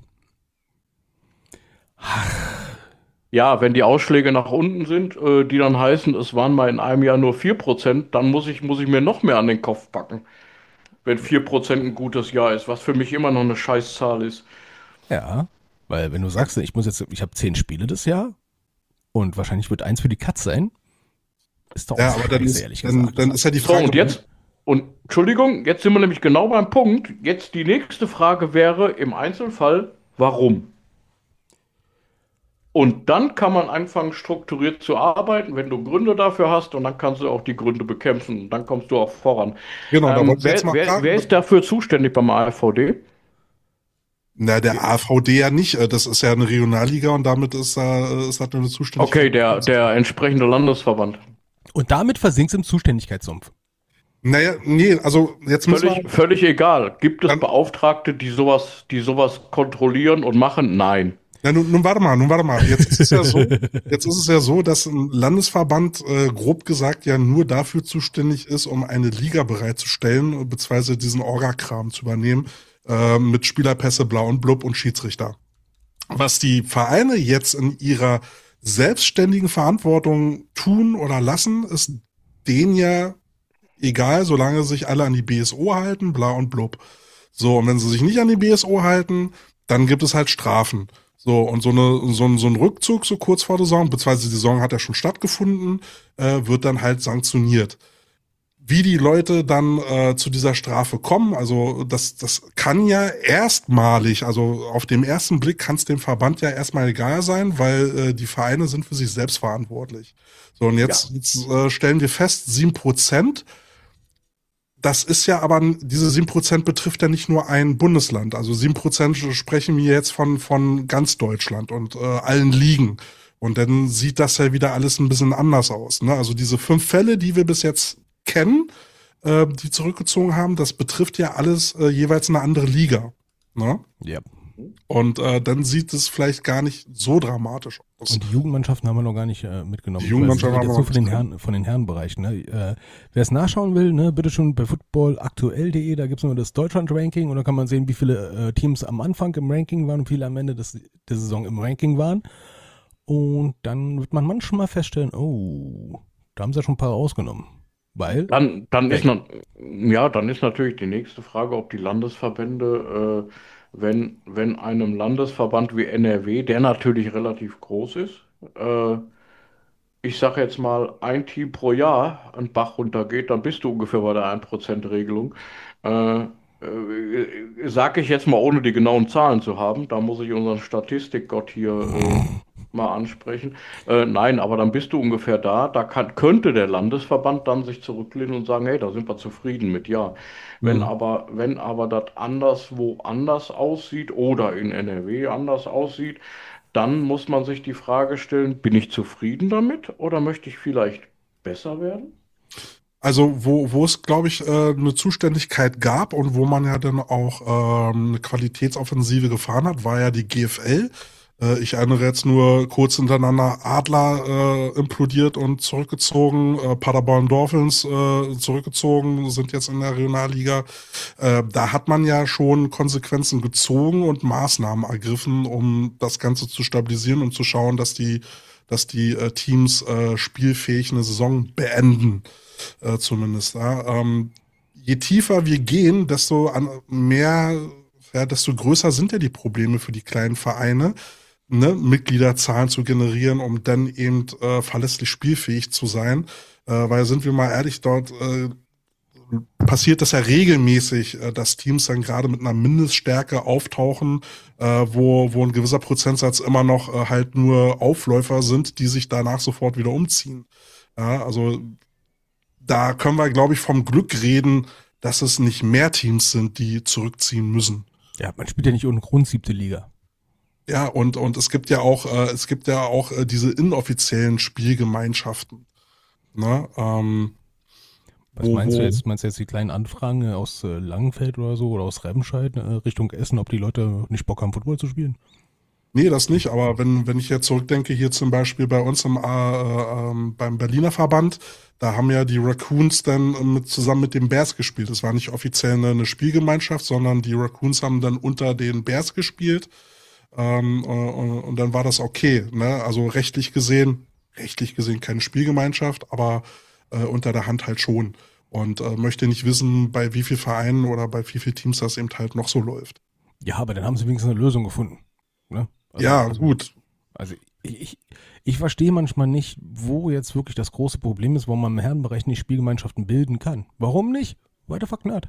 Ja, wenn die Ausschläge nach unten sind, die dann heißen, es waren mal in einem Jahr nur 4%, dann muss ich mir noch mehr an den Kopf packen. Wenn 4% ein gutes Jahr ist, was für mich immer noch eine Scheißzahl ist. Ja, weil wenn du sagst, ich habe 10 Spiele das Jahr und wahrscheinlich wird 1 für die Katz sein, ist doch aber dann ist ja die Frage. Entschuldigung, jetzt sind wir nämlich genau beim Punkt. Jetzt die nächste Frage wäre im Einzelfall, warum? Und dann kann man anfangen, strukturiert zu arbeiten, wenn du Gründe dafür hast, und dann kannst du auch die Gründe bekämpfen und dann kommst du auch voran. Genau, da wollte ich jetzt mal fragen. Wer ist dafür zuständig beim AVD? Na, der AVD ja nicht. Das ist ja eine Regionalliga und damit ist das eine Zuständigkeit. Okay, der entsprechende Landesverband. Und damit versinkt es im Zuständigkeitssumpf. Naja, nee, also jetzt müssen wir. Völlig egal. Gibt es Dann, Beauftragte, die sowas kontrollieren und machen? Nein. ja, nun warte mal. Jetzt ist es ja so, dass ein Landesverband grob gesagt ja nur dafür zuständig ist, um eine Liga bereitzustellen, beziehungsweise diesen Orga-Kram zu übernehmen, mit Spielerpässe, Blau und Blub und Schiedsrichter. Was die Vereine jetzt in ihrer selbstständigen Verantwortung tun oder lassen, ist denen ja egal, solange sich alle an die BSO halten, Blau und Blub. So, und wenn sie sich nicht an die BSO halten, dann gibt es halt Strafen. So, und so ein Rückzug so kurz vor der Saison, beziehungsweise die Saison hat ja schon stattgefunden, wird dann halt sanktioniert. Wie die Leute dann zu dieser Strafe kommen, also das kann ja erstmalig, also auf dem ersten Blick kann es dem Verband ja erstmal egal sein, weil die Vereine sind für sich selbst verantwortlich. So, und jetzt stellen wir fest, 7%. Das ist ja aber, diese 7% betrifft ja nicht nur ein Bundesland. Also 7% sprechen wir jetzt von ganz Deutschland und allen Ligen. Und dann sieht das ja wieder alles ein bisschen anders aus. Ne? Also diese 5 Fälle, die wir bis jetzt kennen, die zurückgezogen haben, das betrifft ja alles jeweils eine andere Liga. Ne? Ja. Und dann sieht es vielleicht gar nicht so dramatisch aus. Und die Jugendmannschaften haben wir noch gar nicht mitgenommen. Die Jugendmannschaften haben wir noch nicht von den Herrenbereichen. Ne? Wer es nachschauen will, ne, bitte schon bei footballaktuell.de, da gibt es nur das Deutschland-Ranking und da kann man sehen, wie viele Teams am Anfang im Ranking waren und wie viele am Ende der Saison im Ranking waren. Und dann wird man manchmal feststellen, oh, da haben sie ja schon ein paar rausgenommen. Weil? Dann ist natürlich die nächste Frage, ob die Landesverbände, wenn einem Landesverband wie NRW, der natürlich relativ groß ist, ich sage jetzt mal, ein Team pro Jahr einen Bach runtergeht, dann bist du ungefähr bei der 1%-Regelung. Sage ich jetzt mal, ohne die genauen Zahlen zu haben, da muss ich unseren Statistikgott hier mal ansprechen. Nein, aber dann bist du ungefähr da. Könnte der Landesverband dann sich zurücklehnen und sagen, hey, da sind wir zufrieden mit, ja. Wenn aber das anderswo anders aussieht oder in NRW anders aussieht, dann muss man sich die Frage stellen, bin ich zufrieden damit oder möchte ich vielleicht besser werden? Also wo es, glaube ich, eine Zuständigkeit gab und wo man ja dann auch eine Qualitätsoffensive gefahren hat, war ja die GFL. Ich erinnere jetzt nur kurz hintereinander Adler implodiert und zurückgezogen, Paderborn Dolphins zurückgezogen, sind jetzt in der Regionalliga. Da hat man ja schon Konsequenzen gezogen und Maßnahmen ergriffen, um das Ganze zu stabilisieren und zu schauen, dass die Teams spielfähig eine Saison beenden, zumindest. Ja. Je tiefer wir gehen, desto größer sind ja die Probleme für die kleinen Vereine, ne, Mitgliederzahlen zu generieren, um dann eben verlässlich spielfähig zu sein. Weil sind wir mal ehrlich, dort passiert das ja regelmäßig, dass Teams dann gerade mit einer Mindeststärke auftauchen, wo ein gewisser Prozentsatz immer noch halt nur Aufläufer sind, die sich danach sofort wieder umziehen. Ja, also da können wir, glaube ich, vom Glück reden, dass es nicht mehr Teams sind, die zurückziehen müssen. Ja, man spielt ja nicht ohne Grund 7. Liga. Ja, und es gibt ja auch diese inoffiziellen Spielgemeinschaften. Ne? Was meinst du jetzt? Meinst du jetzt die kleinen Anfragen aus Langenfeld oder so oder aus Remscheid Richtung Essen, ob die Leute nicht Bock haben, Football zu spielen? Nee, das nicht, aber wenn ich jetzt zurückdenke, hier zum Beispiel bei uns beim Berliner Verband, da haben ja die Raccoons dann zusammen mit den Bears gespielt. Das war nicht offiziell eine Spielgemeinschaft, sondern die Raccoons haben dann unter den Bears gespielt. Und dann war das okay. Ne? Also rechtlich gesehen keine Spielgemeinschaft, aber unter der Hand halt schon. Und möchte nicht wissen, bei wie vielen Vereinen oder bei wie vielen Teams das eben halt noch so läuft. Ja, aber dann haben sie wenigstens eine Lösung gefunden. Ne? Gut. Also ich verstehe manchmal nicht, wo jetzt wirklich das große Problem ist, warum man im Herrenbereich nicht Spielgemeinschaften bilden kann. Warum nicht? Weiter verknallt.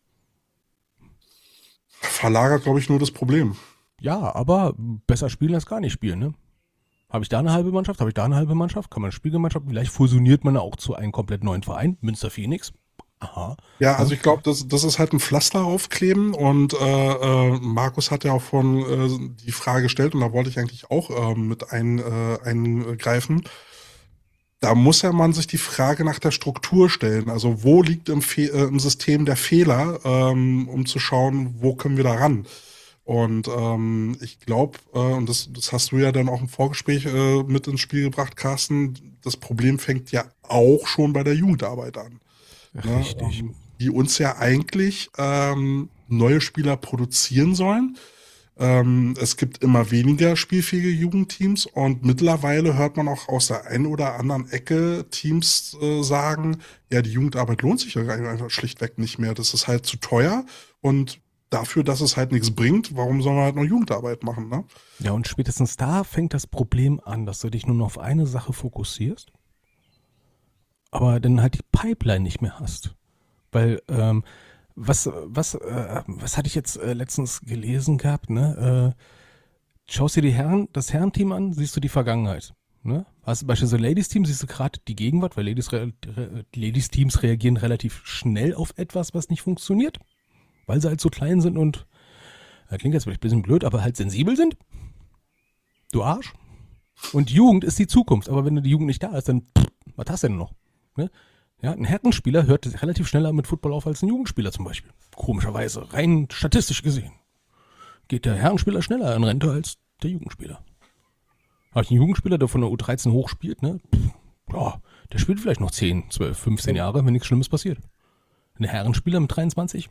Verlagert, glaube ich, nur das Problem. Ja, aber besser spielen als gar nicht spielen, ne? Habe ich da eine halbe Mannschaft? Habe ich da eine halbe Mannschaft? Kann man Spielgemeinschaften? Vielleicht fusioniert man auch zu einem komplett neuen Verein. Münster Phoenix. Aha. Ja, also ich glaube, das ist halt ein Pflaster aufkleben und Markus hat ja auch die Frage gestellt und da wollte ich eigentlich auch mit eingreifen. da muss ja man sich die Frage nach der Struktur stellen. Also wo liegt im System der Fehler, um zu schauen, wo können wir da ran? Und ich glaube, und das hast du ja dann auch im Vorgespräch mit ins Spiel gebracht, Carsten, das Problem fängt ja auch schon bei der Jugendarbeit an. Richtig. Die uns ja eigentlich neue Spieler produzieren sollen. Es gibt immer weniger spielfähige Jugendteams und mittlerweile hört man auch aus der einen oder anderen Ecke Teams sagen, ja, die Jugendarbeit lohnt sich ja einfach schlichtweg nicht mehr. Das ist halt zu teuer und dafür, dass es halt nichts bringt, warum soll man halt noch Jugendarbeit machen, ne? Ja, und spätestens da fängt das Problem an, dass du dich nur noch auf eine Sache fokussierst, aber dann halt die Pipeline nicht mehr hast. Weil, was hatte ich jetzt letztens gelesen gehabt, ne? Schaust dir das Herrenteam an, siehst du die Vergangenheit. Ne? Hast du beispielsweise Ladies-Team, siehst du gerade die Gegenwart, weil Ladies-Teams reagieren relativ schnell auf etwas, was nicht funktioniert, weil sie halt so klein sind und, klingt jetzt vielleicht ein bisschen blöd, aber halt sensibel sind. Du Arsch. Und Jugend ist die Zukunft, aber wenn die Jugend nicht da ist, dann, was hast du denn noch? Ne? Ja, ein Herrenspieler hört relativ schneller mit Football auf als ein Jugendspieler zum Beispiel. Komischerweise, rein statistisch gesehen. Geht der Herrenspieler schneller in Rente als der Jugendspieler. Habe ich einen Jugendspieler, der von der U13 hoch spielt, ne? Ja, der spielt vielleicht noch 10, 12, 15 Jahre, wenn nichts Schlimmes passiert. Ein Herrenspieler mit 23?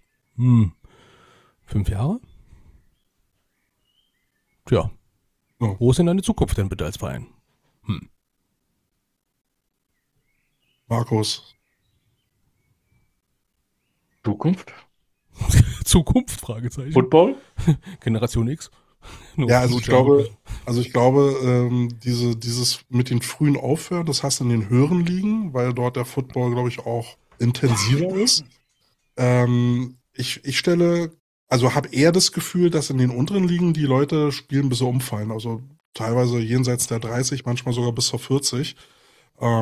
5 Jahre? Tja. Ja. Wo ist denn deine Zukunft denn bitte als Verein? Markus. Zukunft? Zukunft? Fragezeichen. Football? Generation X? Ja, also ich glaube, dieses mit den frühen Aufhören, das hast du in den höheren Ligen, weil dort der Football, glaube ich, auch intensiver ist. Ich habe eher das Gefühl, dass in den unteren Ligen die Leute spielen, bis sie umfallen. Also teilweise jenseits der 30, manchmal sogar bis zur 40. Da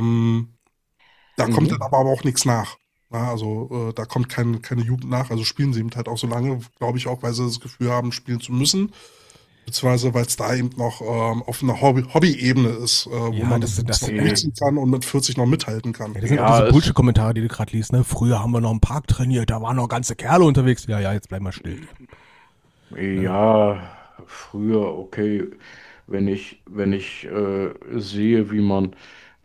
kommt dann aber auch nichts nach. Ja, also da kommt keine Jugend nach. Also spielen sie eben halt auch so lange, glaube ich auch, weil sie das Gefühl haben, spielen zu müssen. Beziehungsweise, weil es da eben noch auf einer Hobby-Ebene ist, wo Ja, man das noch nutzen kann und mit 40 noch mithalten kann. Ja, das sind Ja, auch diese es- Bullshit-Kommentare, die du gerade liest, ne? Früher haben wir noch im Park trainiert, da waren noch ganze Kerle unterwegs. Ja, jetzt bleib mal still. Ja, früher, okay, wenn ich sehe, wie man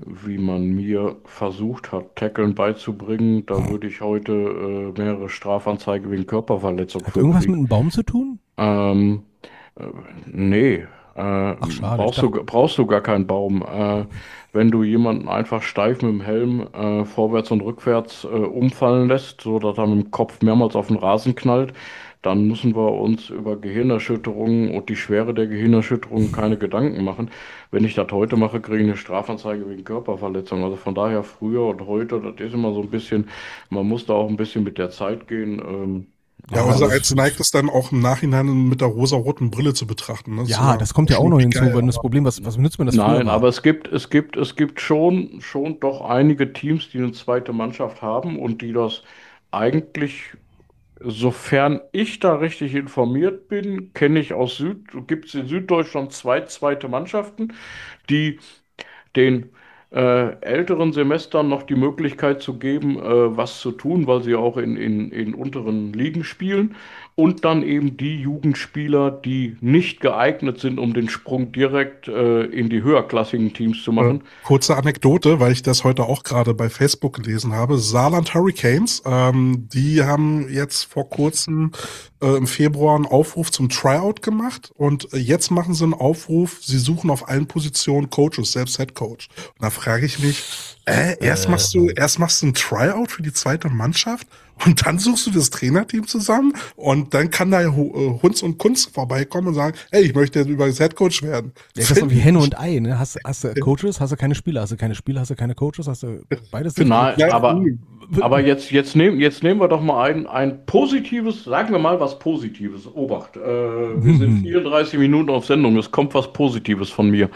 mir versucht hat, Tackeln beizubringen, da würde ich heute mehrere Strafanzeigen wegen Körperverletzung Hat irgendwas mit kriegen. einem Baum zu tun? Ähm, nee, schade, brauchst du gar keinen Baum. Wenn du jemanden einfach steif mit dem Helm vorwärts und rückwärts umfallen lässt, so dass er mit dem Kopf mehrmals auf den Rasen knallt, dann müssen wir uns über Gehirnerschütterungen und die Schwere der Gehirnerschütterungen keine Gedanken machen. Wenn ich das heute mache, kriege ich eine Strafanzeige wegen Körperverletzung. Also von daher früher und heute, das ist immer so ein bisschen, man muss da auch ein bisschen mit der Zeit gehen. Ja, aber unser das- Eins neigt es dann auch im Nachhinein mit der rosa-roten Brille zu betrachten. Ne? Ja, das kommt ja auch noch hinzu, geil, weil das Problem, was nützt mir das Nein, früher war? aber es gibt schon doch einige Teams, die eine zweite Mannschaft haben und die das eigentlich, sofern ich da richtig informiert bin, kenne ich gibt es in Süddeutschland zwei zweite Mannschaften, die den älteren Semestern noch die Möglichkeit zu geben, was zu tun, weil sie auch in unteren Ligen spielen. Und dann eben die Jugendspieler, die nicht geeignet sind, um den Sprung direkt in die höherklassigen Teams zu machen. Kurze Anekdote, weil ich das heute auch gerade bei Facebook gelesen habe. Saarland Hurricanes, die haben jetzt vor kurzem im Februar einen Aufruf zum Tryout gemacht und jetzt machen sie einen Aufruf, sie suchen auf allen Positionen Coaches, selbst Head Coach. Und da frage ich mich, erst machst du ein Tryout für die zweite Mannschaft und dann suchst du das Trainerteam zusammen und dann kann da Hunz und Kunst vorbeikommen und sagen, hey, ich möchte jetzt übrigens Head Coach werden. Ja, das ist so wie Henne und Ei, ne? Hast du Coaches, hast du keine Spieler, hast du keine Spieler, hast du keine Coaches, hast du beides nicht. Nein, Ja, aber jetzt nehmen wir doch mal ein positives, sagen wir mal was Positives. Obacht, wir sind 34 Minuten auf Sendung, es kommt was Positives von mir.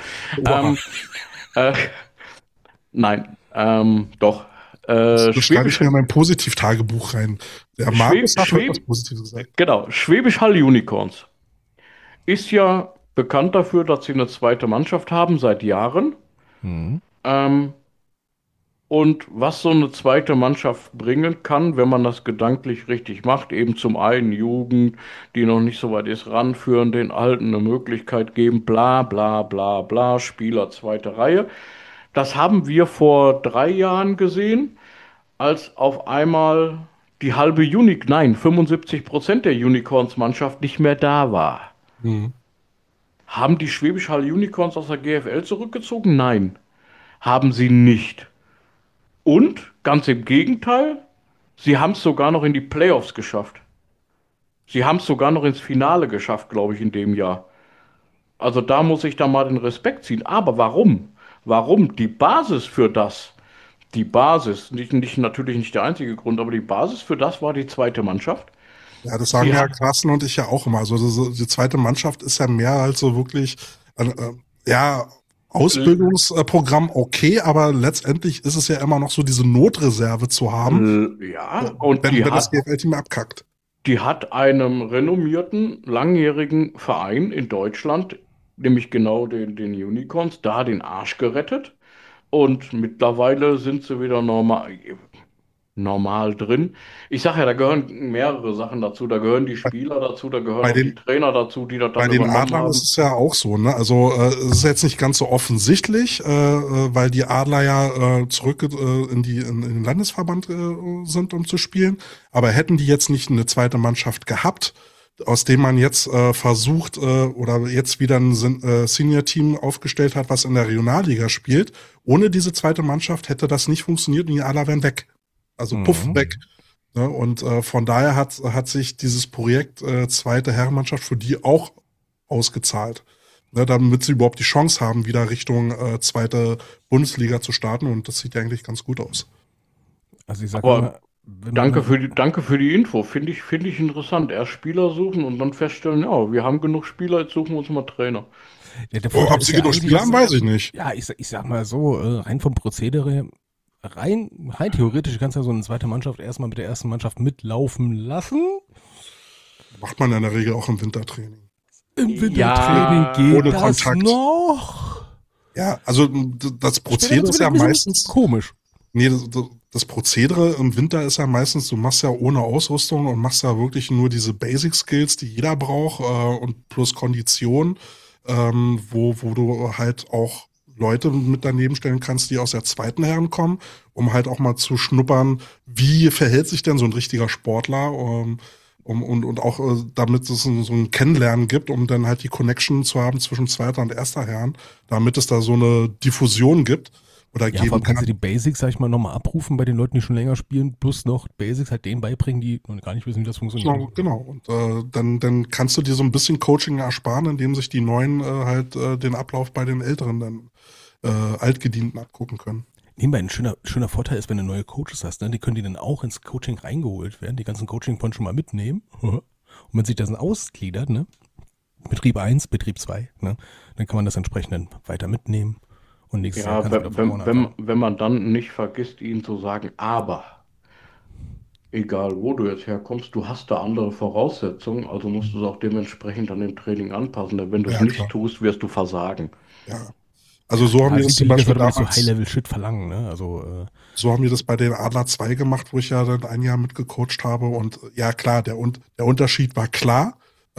Nein, doch. Das schreibe ich mir in mein Positiv-Tagebuch rein. Der Markus hat heute was Schwäb- Positives gesagt. Genau, Schwäbisch Hall Unicorns ist ja bekannt dafür, dass sie eine zweite Mannschaft haben seit Jahren. Ähm, Und was so eine zweite Mannschaft bringen kann, wenn man das gedanklich richtig macht, eben zum einen Jugend, die noch nicht so weit ist, ranführen, den Alten eine Möglichkeit geben, bla bla bla bla, Spieler zweite Reihe. Das haben wir vor 3 Jahren gesehen, als auf einmal die halbe nein, 75% der Unicorns-Mannschaft nicht mehr da war. Mhm. Haben die Schwäbisch Hall Unicorns aus der GFL zurückgezogen? Nein, haben sie nicht. Und ganz im Gegenteil, sie haben es sogar noch in die Playoffs geschafft. Sie haben es sogar noch ins Finale geschafft, glaube ich, in dem Jahr. Also da muss ich da mal den Respekt ziehen. Aber warum? Warum? Die Basis für das, die Basis, natürlich nicht der einzige Grund, aber die Basis für das war die zweite Mannschaft. Ja, das sagen Sie ja hat, Carsten und ich ja auch immer. Also die zweite Mannschaft ist ja mehr als so wirklich, ja, Ausbildungsprogramm okay, aber letztendlich ist es ja immer noch so diese Notreserve zu haben, ja, und wenn das GFL-Team abkackt. die hat einem renommierten, langjährigen Verein in Deutschland, nämlich genau den Unicorns, da den Arsch gerettet. Und mittlerweile sind sie wieder normal drin. Ich sage ja, da gehören mehrere Sachen dazu. Da gehören die Spieler dazu, da gehören Bei auch die den, Trainer dazu, die das bei dann den übernommen Adlern ist haben. es ja auch so, ne? Also es ist jetzt nicht ganz so offensichtlich, weil die Adler ja zurück in den Landesverband sind, um zu spielen. Aber hätten die jetzt nicht eine zweite Mannschaft gehabt, aus dem man jetzt versucht oder jetzt wieder ein Senior-Team aufgestellt hat, was in der Regionalliga spielt, ohne diese zweite Mannschaft hätte das nicht funktioniert und die Adler wären weg. Also puff, Mhm. weg. Ne? Und von daher hat sich dieses Projekt zweite Herrenmannschaft für die auch ausgezahlt. Ne, damit sie überhaupt die Chance haben, wieder Richtung zweite Bundesliga zu starten. Und das sieht ja eigentlich ganz gut aus. Also ich sage Aber immer, wenn man, danke für die Info. Finde ich interessant. Erst Spieler suchen und dann feststellen, ja, wir haben genug Spieler, jetzt suchen wir uns mal Trainer. der Oh, Vorteil ob ist sie ja genug eigentlich, Spieler haben, weiß ich nicht. ja, ich sag mal so, rein vom Prozedere, rein theoretisch kannst du ja so eine zweite Mannschaft erstmal mit der ersten Mannschaft mitlaufen lassen. Macht man in der Regel auch im Wintertraining. Im Wintertraining Ja, geht ohne das Kontakt. noch. Ja, also das Später Prozedere wird's ist wieder ja ein bisschen meistens, komisch. nee, das Prozedere im Winter ist ja meistens, du machst ja ohne Ausrüstung und machst ja wirklich nur diese Basic Skills, die jeder braucht, und plus Kondition, wo du halt auch Leute mit daneben stellen kannst, die aus der zweiten Herren kommen, um halt auch mal zu schnuppern, wie verhält sich denn so ein richtiger Sportler, und auch damit es so ein Kennenlernen gibt, um dann halt die Connection zu haben zwischen zweiter und erster Herren, damit es da so eine Diffusion gibt oder Ja, vor allem geben kannst du kann. die Basics, sag ich mal, nochmal abrufen bei den Leuten, die schon länger spielen, plus noch Basics halt denen beibringen, die noch gar nicht wissen, wie das funktioniert. Genau. Und dann kannst du dir so ein bisschen Coaching ersparen, indem sich die Neuen halt den Ablauf bei den Älteren dann Altgedienten abgucken können. Nebenbei ein schöner Vorteil ist, wenn du neue Coaches hast, ne? Die können die dann auch ins Coaching reingeholt werden, die ganzen Coaching-Points schon mal mitnehmen. Und wenn sich das dann ausgliedert, ne? Betrieb 1, Betrieb 2, ne? Dann kann man das entsprechend dann weiter mitnehmen. Und nächstes Jahr ja, kannst du wieder von vorne anfangen. wenn man dann nicht vergisst, ihnen zu sagen, aber egal wo du jetzt herkommst, du hast da andere Voraussetzungen, also musst du es auch dementsprechend an dem Training anpassen, denn wenn du es Ja, nicht klar. tust, wirst du versagen. Ja. Also so haben Ja, wir die, das die zum Liga Beispiel sollte aber nicht so damals, High-Level-Shit verlangen, ne? Also, so haben wir das bei den Adler 2 gemacht, wo ich ja dann ein Jahr mitgecoacht habe. Und ja, klar, der Unterschied war klar.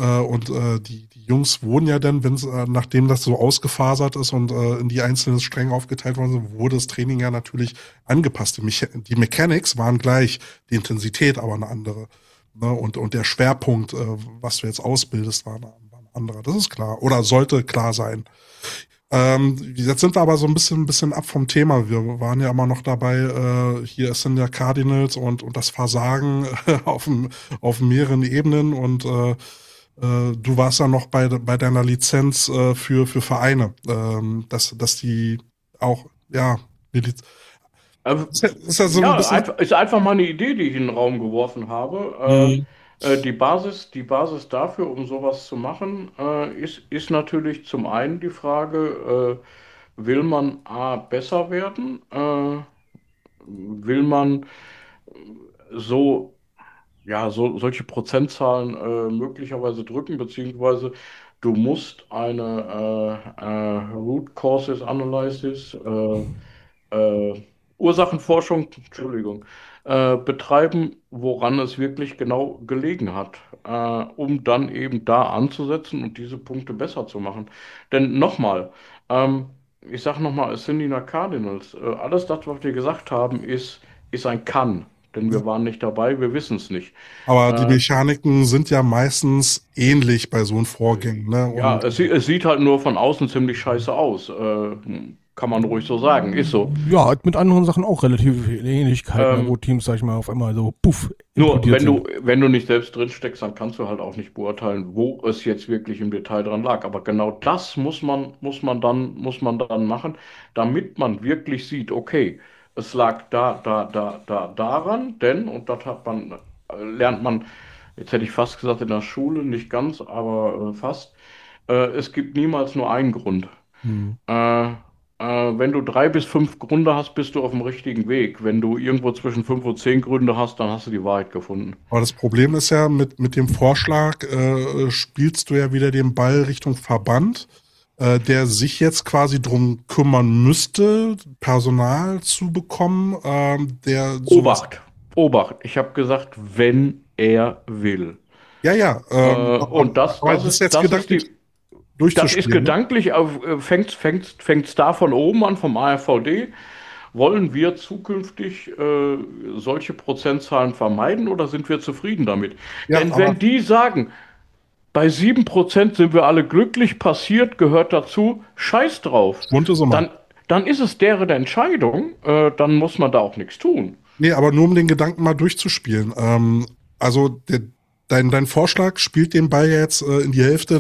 Die Jungs wurden ja dann, nachdem das so ausgefasert ist und in die einzelnen Stränge aufgeteilt worden sind, wurde das Training ja natürlich angepasst. Die Mechanics waren gleich, die Intensität aber eine andere. Ne? Und der Schwerpunkt, was du jetzt ausbildest, war ein anderer. Das ist klar. Oder sollte klar sein. Jetzt sind wir aber so ein bisschen ab vom Thema. Wir waren ja immer noch dabei, hier es sind ja Cardinals und das Versagen auf mehreren Ebenen und du warst ja noch bei deiner Lizenz für Vereine, dass die auch, ja, Also, ist ja so ein ja, bisschen. ist einfach mal eine Idee, die ich in den Raum geworfen habe. Mhm. Die Basis dafür, um sowas zu machen, ist natürlich zum einen die Frage, will man A besser werden? Will man so, solche Prozentzahlen möglicherweise drücken, beziehungsweise du musst eine Root Causes Analysis Ursachenforschung, Entschuldigung, betreiben, woran es wirklich genau gelegen hat, um dann eben da anzusetzen und diese Punkte besser zu machen. Denn nochmal, ähm, ich sage nochmal, es sind die Cardinals. Alles das, was wir gesagt haben, ist ein Kann. Denn wir waren nicht dabei, wir wissen es nicht. Aber die Äh, Mechaniken sind ja meistens ähnlich bei so einem Vorgängen, ne? ja, Und es sieht halt nur von außen ziemlich scheiße aus. Kann man ruhig so sagen, ist so. Ja, hat mit anderen Sachen auch relativ viele Ähnlichkeiten, ne, wo Ähm, Teams, sag ich mal, auf einmal so puff Nur implodiert sind. wenn du nicht selbst drin steckst, dann kannst du halt auch nicht beurteilen, wo es jetzt wirklich im Detail dran lag. Aber genau das muss man dann machen, damit man wirklich sieht, okay, es lag daran, denn, und das lernt man, jetzt hätte ich fast gesagt in der Schule, nicht ganz, aber fast, es gibt niemals nur einen Grund. hm. Äh, wenn du 3 bis 5 Gründe hast, bist du auf dem richtigen Weg. Wenn du irgendwo zwischen 5 und 10 Gründe hast, dann hast du die Wahrheit gefunden. Aber das Problem ist ja, mit dem Vorschlag spielst du ja wieder den Ball Richtung Verband, der sich jetzt quasi drum kümmern müsste, Personal zu bekommen, der sowas. Obacht, Obacht. Ich habe gesagt, wenn er will. Ja, ja, Und aber das jetzt das ist gedanklich die, das ist durchzuspielen, ne? gedanklich, fängt's da von oben an, vom ARVD. Wollen wir zukünftig solche Prozentzahlen vermeiden oder sind wir zufrieden damit? Ja, Denn aber wenn die sagen, bei 7% sind wir alle glücklich, passiert, gehört dazu, scheiß drauf. bunte Summe. Dann, dann ist es deren Entscheidung, dann muss man da auch nichts tun. Nee, aber nur um den Gedanken mal durchzuspielen. Also dein Vorschlag spielt den Ball ja jetzt in die Hälfte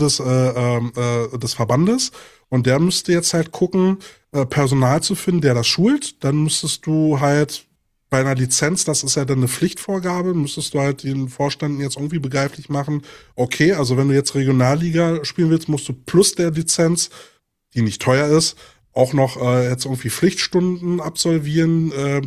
des Verbandes und der müsste jetzt halt gucken, Personal zu finden, der das schult. Dann müsstest du halt bei einer Lizenz, das ist ja dann eine Pflichtvorgabe, müsstest du halt den Vorständen jetzt irgendwie begreiflich machen, okay, also wenn du jetzt Regionalliga spielen willst, musst du plus der Lizenz, die nicht teuer ist, auch noch jetzt irgendwie Pflichtstunden absolvieren,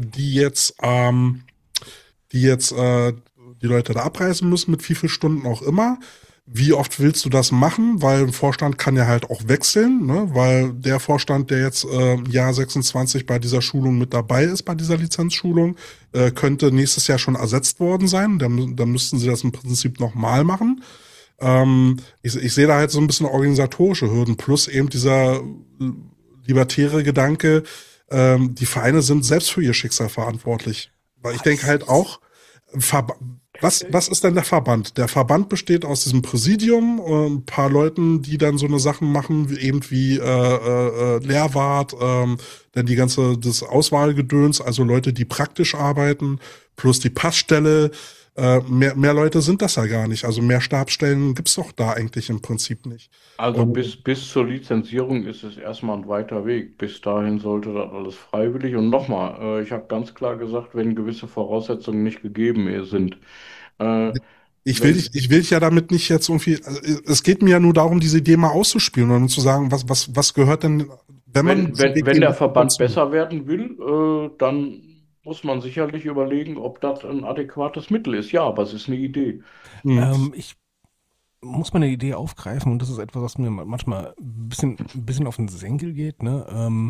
die jetzt die Leute da abreißen müssen, mit wie viel Stunden auch immer. Wie oft willst du das machen? Weil ein Vorstand kann ja halt auch wechseln, ne? Weil der Vorstand, der jetzt Jahr 26 bei dieser Schulung mit dabei ist, bei dieser Lizenzschulung, könnte nächstes Jahr schon ersetzt worden sein. Dann müssten sie das im Prinzip nochmal machen. Ich sehe da halt so ein bisschen organisatorische Hürden, plus eben dieser libertäre Gedanke, die Vereine sind selbst für ihr Schicksal verantwortlich. Weil ich denke halt auch, Verba was ist denn der Verband? Der Verband besteht aus diesem Präsidium, ein paar Leuten, die dann so eine Sachen machen, wie Lehrwart, dann das Auswahlgedöns, also Leute, die praktisch arbeiten, plus die Passstelle. Mehr Leute sind das ja gar nicht. Also mehr Stabsstellen gibt's doch da eigentlich im Prinzip nicht. Also Und bis zur Lizenzierung ist es erstmal ein weiter Weg. Bis dahin sollte das alles freiwillig. Und nochmal, ich habe ganz klar gesagt, wenn gewisse Voraussetzungen nicht gegeben sind, äh, wenn, ich will dich ja damit nicht jetzt irgendwie, also es geht mir ja nur darum, diese Idee mal auszuspielen und zu sagen, was gehört denn, wenn man diesen Weg wenn gehen der will, Verband dazu? besser werden will, dann muss man sicherlich überlegen, ob das ein adäquates Mittel ist. Ja, aber es ist eine Idee. Hm. Ich muss mal eine Idee aufgreifen und das ist etwas, was mir manchmal ein bisschen auf den Senkel geht. Ne?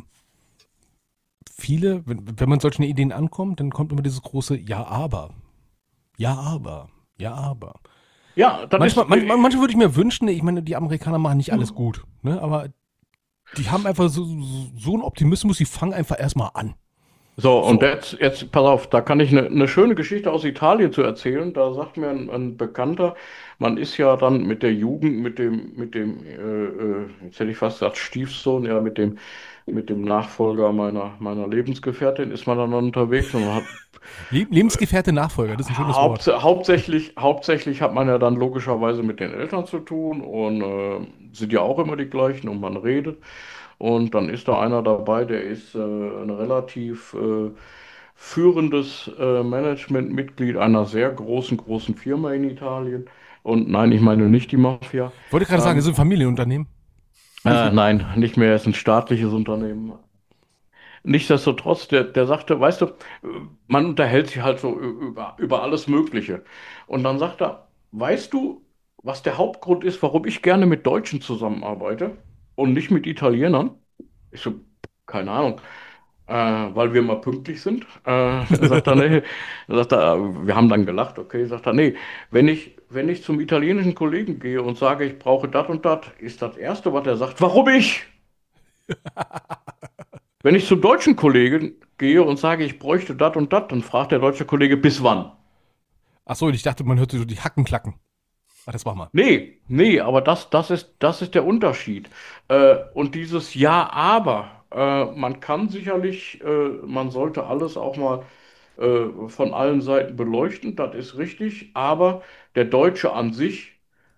Viele, wenn man solchen Ideen ankommt, dann kommt immer dieses große Ja, aber. Ja, aber. Ja, aber. Ja, dann ist, Manchmal würde ich mir wünschen, ich meine, die Amerikaner machen nicht alles gut, ne? Aber die haben einfach so einen Optimismus, die fangen einfach erstmal an. so, und So. jetzt, pass auf, da kann ich eine schöne Geschichte aus Italien zu erzählen. Da sagt mir ein Bekannter, man ist ja dann mit der Jugend, jetzt hätte ich fast gesagt Stiefsohn, ja, mit dem Nachfolger meiner Lebensgefährtin ist man dann unterwegs und man hat Lebensgefährte Nachfolger, das ist ein schönes Wort. hauptsächlich hat man ja dann logischerweise mit den Eltern zu tun und sind ja auch immer die gleichen und man redet. Und dann ist da einer dabei, der ist ein relativ führendes Managementmitglied einer sehr großen Firma in Italien. Und nein, ich meine nicht die Mafia. Wollte gerade sagen, das Ähm, ist ein Familienunternehmen. nein, nicht mehr, es ist ein staatliches Unternehmen. Nichtsdestotrotz, der sagte, weißt du, man unterhält sich halt so über alles Mögliche. Und dann sagt er, weißt du, was der Hauptgrund ist, warum ich gerne mit Deutschen zusammenarbeite und nicht mit Italienern? Ich so, keine Ahnung. weil wir mal pünktlich sind. Sagt er, nee, sagt er, wir haben dann gelacht, okay, sagt er, nee, wenn ich zum italienischen Kollegen gehe und sage, ich brauche das und das, ist das Erste, was er sagt, warum ich? Wenn ich zum deutschen Kollegen gehe und sage, ich bräuchte das und das, dann fragt der deutsche Kollege, bis wann? Achso, ich dachte, man hörte so die Hacken klacken. Ach, das machen wir. Nee, nee, aber das ist der Unterschied. Und dieses Ja, aber, man kann sicherlich, man sollte alles auch mal von allen Seiten beleuchten, das ist richtig, aber der Deutsche an sich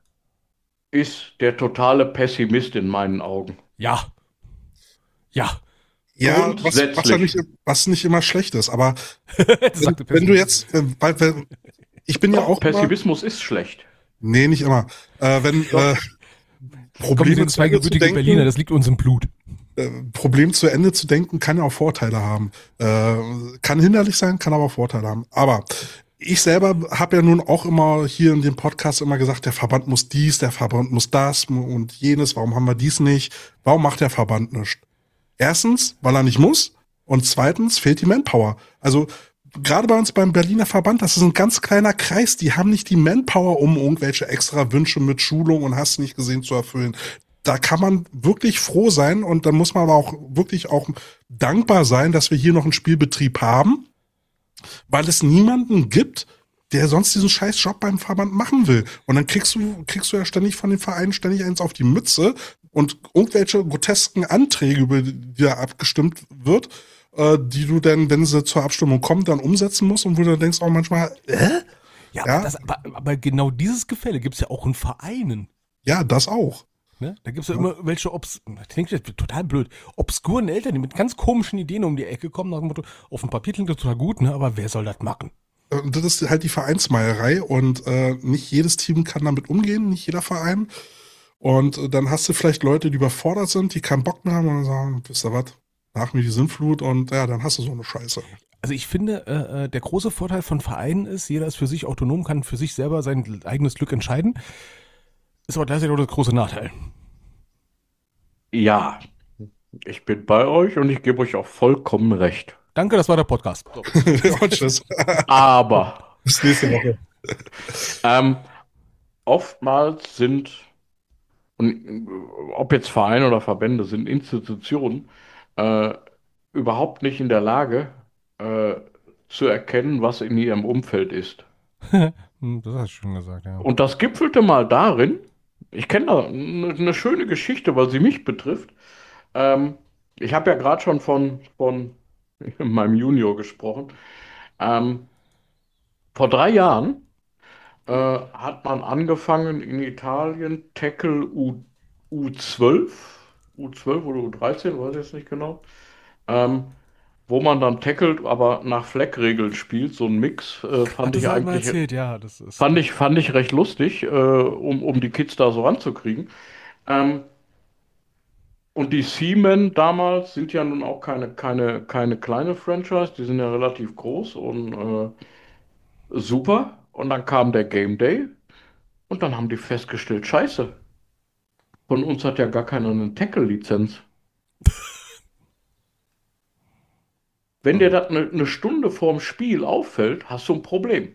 ist der totale Pessimist in meinen Augen. Ja, ja. Ja, Grundsätzlich. was nicht immer schlecht ist, aber Das sagte wenn du Pessimist. jetzt, ich bin ja Doch, auch immer, Pessimismus ist schlecht. nee, nicht immer, wenn Doch. Komm, wir Probleme sind zu zwei Ende zu gebürtige Berliner, denken, das liegt uns im Blut. Problem zu Ende zu denken, kann ja auch Vorteile haben. Kann hinderlich sein, kann aber auch Vorteile haben. Aber ich selber habe ja nun auch immer hier in dem Podcast immer gesagt, der Verband muss dies, der Verband muss das und jenes. Warum haben wir dies nicht? Warum macht der Verband nichts? Erstens, weil er nicht muss. Und zweitens fehlt die Manpower. Also gerade bei uns beim Berliner Verband, das ist ein ganz kleiner Kreis. Die haben nicht die Manpower, um irgendwelche extra Wünsche mit Schulung und hast nicht gesehen zu erfüllen. Da kann man wirklich froh sein und da muss man aber auch wirklich auch dankbar sein, dass wir hier noch einen Spielbetrieb haben, weil es niemanden gibt, der sonst diesen scheiß Job beim Verband machen will. Und dann kriegst du ja ständig von den Vereinen ständig eins auf die Mütze und irgendwelche grotesken Anträge, über die da abgestimmt wird, die du dann, wenn sie zur Abstimmung kommen, dann umsetzen musst und wo du dann denkst auch manchmal, Ja, Ja. aber genau dieses Gefälle gibt es ja auch in Vereinen. ja, das auch. Ne? Da gibt es ja immer welche, das klingt jetzt total blöd, obskuren Eltern, die mit ganz komischen Ideen um die Ecke kommen, nach dem Motto, auf dem Papier klingt das total gut, ne? Aber wer soll das machen? Und das ist halt die Vereinsmeierei und nicht jedes Team kann damit umgehen, nicht jeder Verein. Und dann hast du vielleicht Leute, die überfordert sind, die keinen Bock mehr haben und dann sagen, wisst ihr was, nach mir die Sintflut und ja, dann hast du so eine Scheiße. Also ich finde, der große Vorteil von Vereinen ist, jeder ist für sich autonom, kann für sich selber sein eigenes Glück entscheiden. Ist aber gleichzeitig auch der große Nachteil. Ja, ich bin bei euch und ich gebe euch auch vollkommen recht. Danke, das war der Podcast. Und tschüss. Aber Bis nächste Woche. ähm, oftmals sind, und ob jetzt Vereine oder Verbände, sind Institutionen äh, überhaupt nicht in der Lage äh, zu erkennen, was in ihrem Umfeld ist. Das hast du schon gesagt, ja. Und das gipfelte mal darin, ich kenne da eine schöne Geschichte, weil sie mich betrifft. Ähm, Ich habe ja gerade schon von meinem Junior gesprochen. Ähm, vor 3 Jahren hat man angefangen in Italien Tackle U12, U12 oder U13, weiß ich jetzt nicht genau, ähm, wo man dann tackelt, aber nach Fleckregeln spielt, so ein Mix, Ach, das hat man erzählt, ja. Das ist, fand ich recht lustig, um die Kids da so ranzukriegen. Ähm, und die Seamen damals sind ja nun auch keine kleine Franchise, die sind ja relativ groß und super. Und dann kam der Game Day und dann haben die festgestellt, Scheiße, von uns hat ja gar keiner eine Tackle-Lizenz. Wenn dir das eine Stunde vorm Spiel auffällt, hast du ein Problem.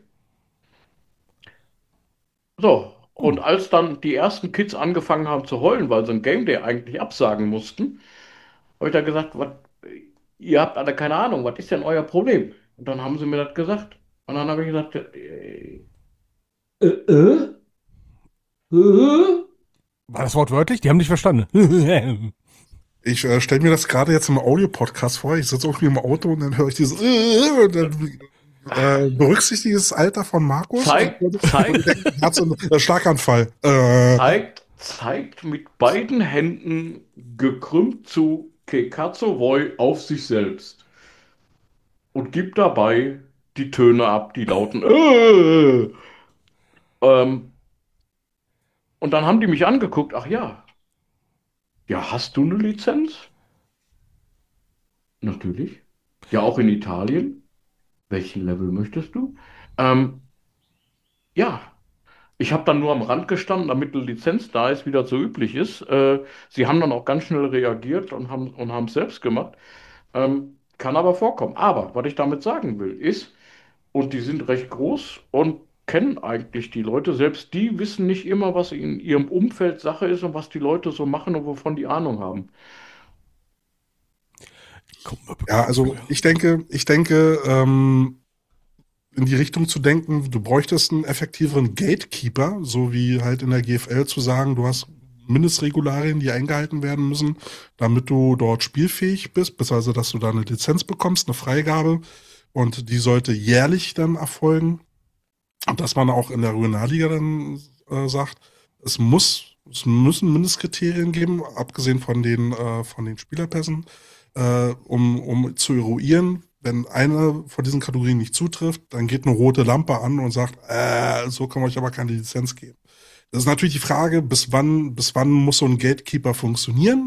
So, und als dann die ersten Kids angefangen haben zu heulen, weil sie ein Game Day eigentlich absagen mussten, habe ich da gesagt, was, ihr habt alle keine Ahnung, was ist denn euer Problem? Und dann haben sie mir das gesagt. Und dann habe ich gesagt, äh, äh, äh? war das wortwörtlich? Die haben dich verstanden. Ich stelle mir das gerade jetzt im Audio-Podcast vor. Ich sitze irgendwie im Auto und dann höre ich dieses und dann berücksichtige das Alter von Markus. Zeigt, zeigt, Herz- und Schlaganfall. zeigt mit beiden Händen gekrümmt zu Kekatsuwoi auf sich selbst und gibt dabei die Töne ab, die lauten. Ähm, und dann haben die mich angeguckt. Ach ja, ja, hast du eine Lizenz? Natürlich. Ja, auch in Italien. Welchen Level möchtest du? Ähm, ja, ich habe dann nur am Rand gestanden, damit eine Lizenz da ist, wie das so üblich ist. Sie haben dann auch ganz schnell reagiert und haben es selbst gemacht. kann aber vorkommen. Aber was ich damit sagen will, ist, und die sind recht groß und kennen eigentlich die Leute, selbst die wissen nicht immer, was in ihrem Umfeld Sache ist und was die Leute so machen und wovon die Ahnung haben. Kommt mal Ja, bekannt also vor. ich denke, in die Richtung zu denken, du bräuchtest einen effektiveren Gatekeeper, so wie halt in der GFL zu sagen, du hast Mindestregularien, die eingehalten werden müssen, damit du dort spielfähig bist, beziehungsweise dass du da eine Lizenz bekommst, eine Freigabe, und die sollte jährlich dann erfolgen. Und dass man auch in der Regionalliga dann sagt, es müssen Mindestkriterien geben, abgesehen von den Spielerpässen, um zu eruieren. Wenn eine von diesen Kategorien nicht zutrifft, dann geht eine rote Lampe an und sagt, so kann man euch aber keine Lizenz geben. Das ist natürlich die Frage, bis wann muss so ein Gatekeeper funktionieren?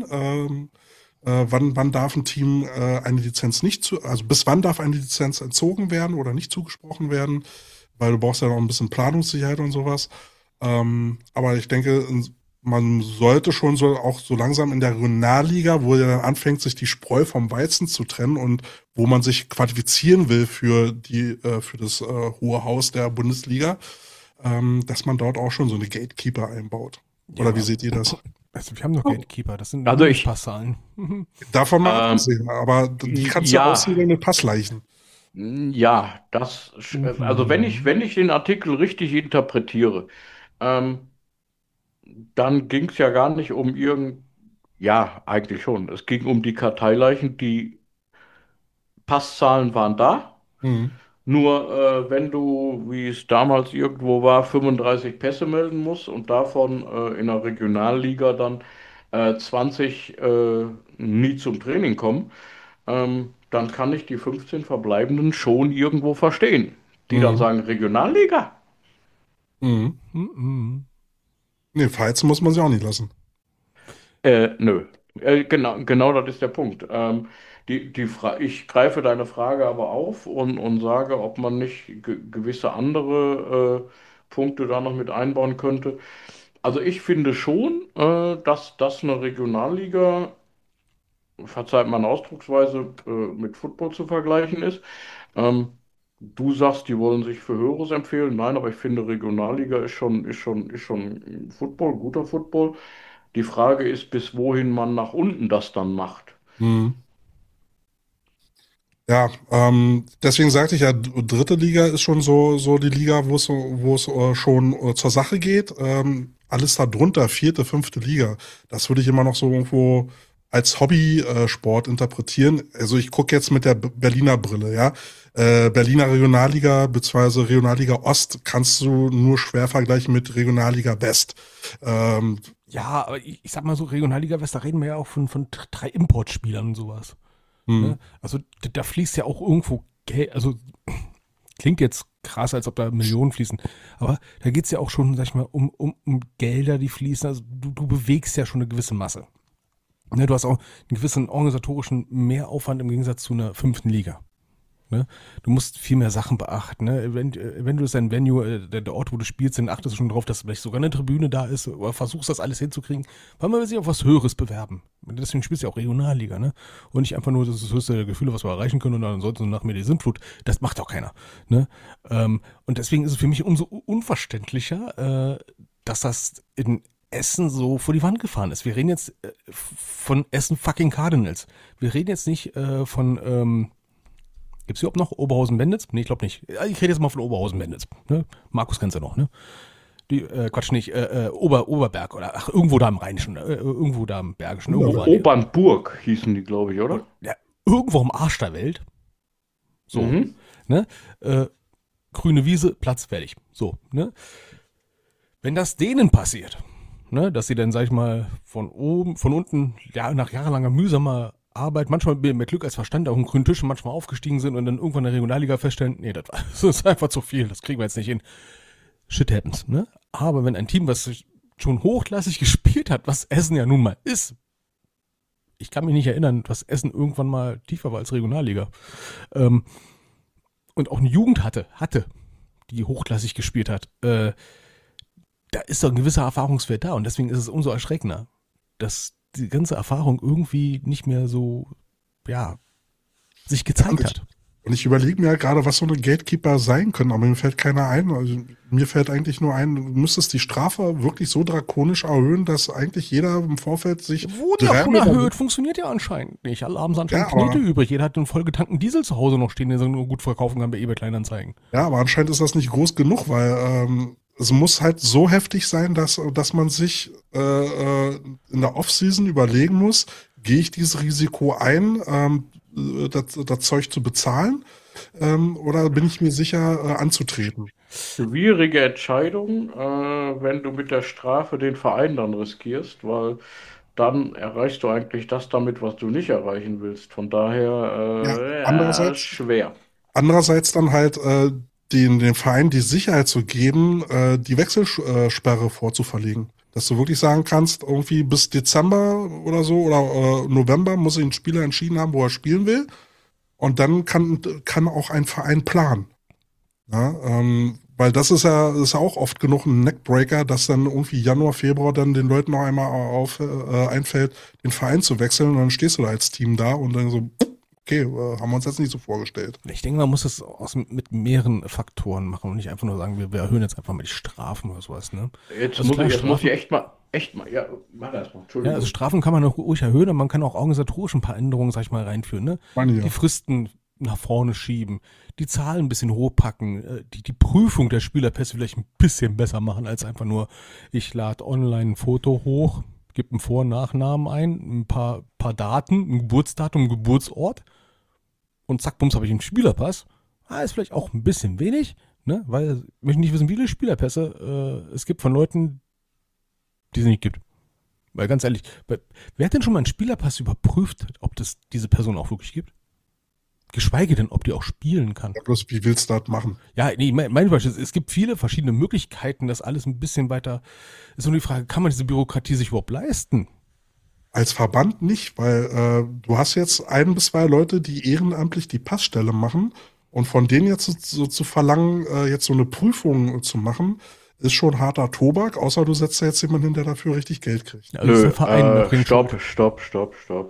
Wann darf ein Team eine Lizenz also bis wann darf eine Lizenz entzogen werden oder nicht zugesprochen werden? Weil du brauchst ja noch ein bisschen Planungssicherheit und sowas. Aber ich denke, man sollte schon auch so langsam in der Regionalliga, wo ja dann anfängt, sich die Spreu vom Weizen zu trennen und wo man sich qualifizieren will für das Hohe Haus der Bundesliga, dass man dort auch schon so eine Gatekeeper einbaut. Oder wie seht ihr das? Also wir haben noch Gatekeeper, das sind Also ich- Passzahlen. Davon mal Ähm, abgesehen, aber die kannst du ja. aussehen mit Passleichen. Ja, also wenn ich den Artikel richtig interpretiere, ähm, dann ging es ja gar nicht um ja, eigentlich schon. Es ging um die Karteileichen, die Passzahlen waren da. Mhm. Nur wenn du, wie es damals irgendwo war, 35 Pässe melden musst und davon in der Regionalliga dann 20 nie zum Training kommen, dann kann ich die 15 Verbleibenden schon irgendwo verstehen. Die dann Mhm. sagen, Regionalliga? Mhm. Nee, verheizen muss man sie auch nicht lassen. Nö. Genau das ist der Punkt. Ich greife deine Frage aber auf und sage, ob man nicht gewisse andere Punkte da noch mit einbauen könnte. Also ich finde schon, dass das eine Regionalliga, verzeiht meine Ausdrucksweise, mit Football zu vergleichen ist. Ähm, Du sagst, die wollen sich für Höheres empfehlen. Nein, aber ich finde, Regionalliga ist schon Football, guter Football. Die Frage ist, bis wohin man nach unten das dann macht. Mhm. Ja, deswegen sagte ich ja, dritte Liga ist schon so die Liga, wo es schon zur Sache geht. Alles darunter, vierte, fünfte Liga, das würde ich immer noch so irgendwo als Hobby-Sport interpretieren. Also ich gucke jetzt mit der Berliner Brille, ja. Berliner Regionalliga bzw. Regionalliga Ost kannst du nur schwer vergleichen mit Regionalliga West. Ja, aber ich sag mal so, Regionalliga West, da reden wir ja auch von 3 Importspielern und sowas. Ne? Also da fließt ja auch irgendwo Geld, also klingt jetzt krass, als ob da Millionen fließen, aber da geht's ja auch schon, sag ich mal, um Gelder, die fließen. Also du bewegst ja schon eine gewisse Masse. Ne, du hast auch einen gewissen organisatorischen Mehraufwand im Gegensatz zu einer 5. Liga. Ne? Du musst viel mehr Sachen beachten. Ne? Wenn du das ein Venue, der Ort, wo du spielst, dann achtest du schon drauf, dass vielleicht sogar eine Tribüne da ist oder versuchst das alles hinzukriegen, weil man will sich auf was Höheres bewerben. Deswegen spielst du ja auch Regionalliga, ne? Und nicht einfach nur das höchste der Gefühle, was wir erreichen können und dann ansonsten nach mir die Sintflut. Das macht auch keiner. Ne? Und deswegen ist es für mich umso unverständlicher, dass das in Essen so vor die Wand gefahren ist. Wir reden jetzt von Essen fucking Cardinals. Wir reden jetzt nicht von gibt es überhaupt noch Oberhausen-Benditz? Nee, ich glaube nicht. Ich rede jetzt mal von Oberhausen-Benditz. Ne? Markus kennst du noch, ne? Quatsch nicht, Oberberg oder irgendwo da im Rheinischen, irgendwo da im Bergischen. Irgendwo waren die. Obernburg hießen die, glaube ich, oder? Ja, irgendwo am Arsch der Welt. So, Mhm. ne? Grüne Wiese, Platz, fertig. So, ne? Wenn das denen passiert, ne, dass sie dann, sag ich mal, von unten, ja, nach jahrelanger mühsamer Arbeit, manchmal mit Glück als Verstand auf dem grünen Tisch manchmal aufgestiegen sind und dann irgendwann in der Regionalliga feststellen, nee, das ist einfach zu viel, das kriegen wir jetzt nicht hin. Shit happens, ne? Aber wenn ein Team, was schon hochklassig gespielt hat, was Essen ja nun mal ist, ich kann mich nicht erinnern, dass Essen irgendwann mal tiefer war als Regionalliga, und auch eine Jugend hatte, die hochklassig gespielt hat, da ist doch ein gewisser Erfahrungswert da und deswegen ist es umso erschreckender, dass die ganze Erfahrung irgendwie nicht mehr so, ja, sich Ja, gezeigt hat. und ich überlege mir ja gerade, was so eine Gatekeeper sein können, aber mir fällt keiner ein. Also, mir fällt eigentlich nur ein, du müsstest die Strafe wirklich so drakonisch erhöhen, dass eigentlich jeder im Vorfeld sich Wurde ja schon dreimal erhöht, funktioniert ja anscheinend nicht. Alle haben es anscheinend Ja, Knete aber, übrig. Jeder hat einen vollgetankten Diesel zu Hause noch stehen, den er nur gut verkaufen kann bei eBay Kleinanzeigen. ja, aber anscheinend ist das nicht groß genug, weil es muss halt so heftig sein, dass man sich in der Offseason überlegen muss, gehe ich dieses Risiko ein, das Zeug zu bezahlen, oder bin ich mir sicher, anzutreten? Schwierige Entscheidung, wenn du mit der Strafe den Verein dann riskierst, weil dann erreichst du eigentlich das damit, was du nicht erreichen willst. Von Ja, daher, ja, andererseits, schwer. andererseits dann halt den Verein die Sicherheit zu geben, die Wechselsperre vorzuverlegen. Dass du wirklich sagen kannst, irgendwie bis Dezember oder so oder November muss sich ein Spieler entschieden haben, wo er spielen will. Und dann kann auch ein Verein planen. Ja, weil das ist ja auch oft genug ein Neckbreaker, dass dann irgendwie Januar, Februar dann den Leuten noch einmal einfällt, den Verein zu wechseln und dann stehst du da als Team da und dann so, okay, haben wir uns jetzt nicht so vorgestellt. Ich denke, man muss es mit mehreren Faktoren machen und nicht einfach nur sagen, wir erhöhen jetzt einfach mal die Strafen oder sowas. Ne? Jetzt Also muss klar, ich, jetzt muss ich Strafen, echt mal, ja, mach das mal, ja, Entschuldigung. also Strafen kann man auch ruhig erhöhen, aber man kann auch organisatorisch ein paar Änderungen, sag ich mal, reinführen. Ne? Meine ich Die ja. Fristen nach vorne schieben, die Zahlen ein bisschen hochpacken, die Prüfung der Spielerpässe vielleicht ein bisschen besser machen, als einfach nur, ich lade online ein Foto hoch, gebe einen Vor- und Nachnamen ein, ein paar Daten, ein Geburtsdatum, ein Geburtsort und zack, bums, habe ich einen Spielerpass. Ist vielleicht auch ein bisschen wenig, ne? Weil ich möchte nicht wissen, wie viele Spielerpässe es gibt von Leuten, die es nicht gibt. Weil ganz ehrlich, wer hat denn schon mal einen Spielerpass überprüft, ob das diese Person auch wirklich gibt? Geschweige denn, ob die auch spielen kann. Ja, bloß, wie willst du das machen? Ja, nee, mein Beispiel ist, es gibt viele verschiedene Möglichkeiten, das alles ein bisschen weiter. Ist nur die Frage, kann man diese Bürokratie sich überhaupt leisten? Als Verband nicht, weil du hast jetzt 1 bis 2 Leute, die ehrenamtlich die Passstelle machen und von denen jetzt so zu verlangen, jetzt so eine Prüfung zu machen, ist schon harter Tobak, außer du setzt da jetzt jemanden hin, der dafür richtig Geld kriegt. Also ist Nö, der Verein, der bringt stopp, stopp, stopp, stopp.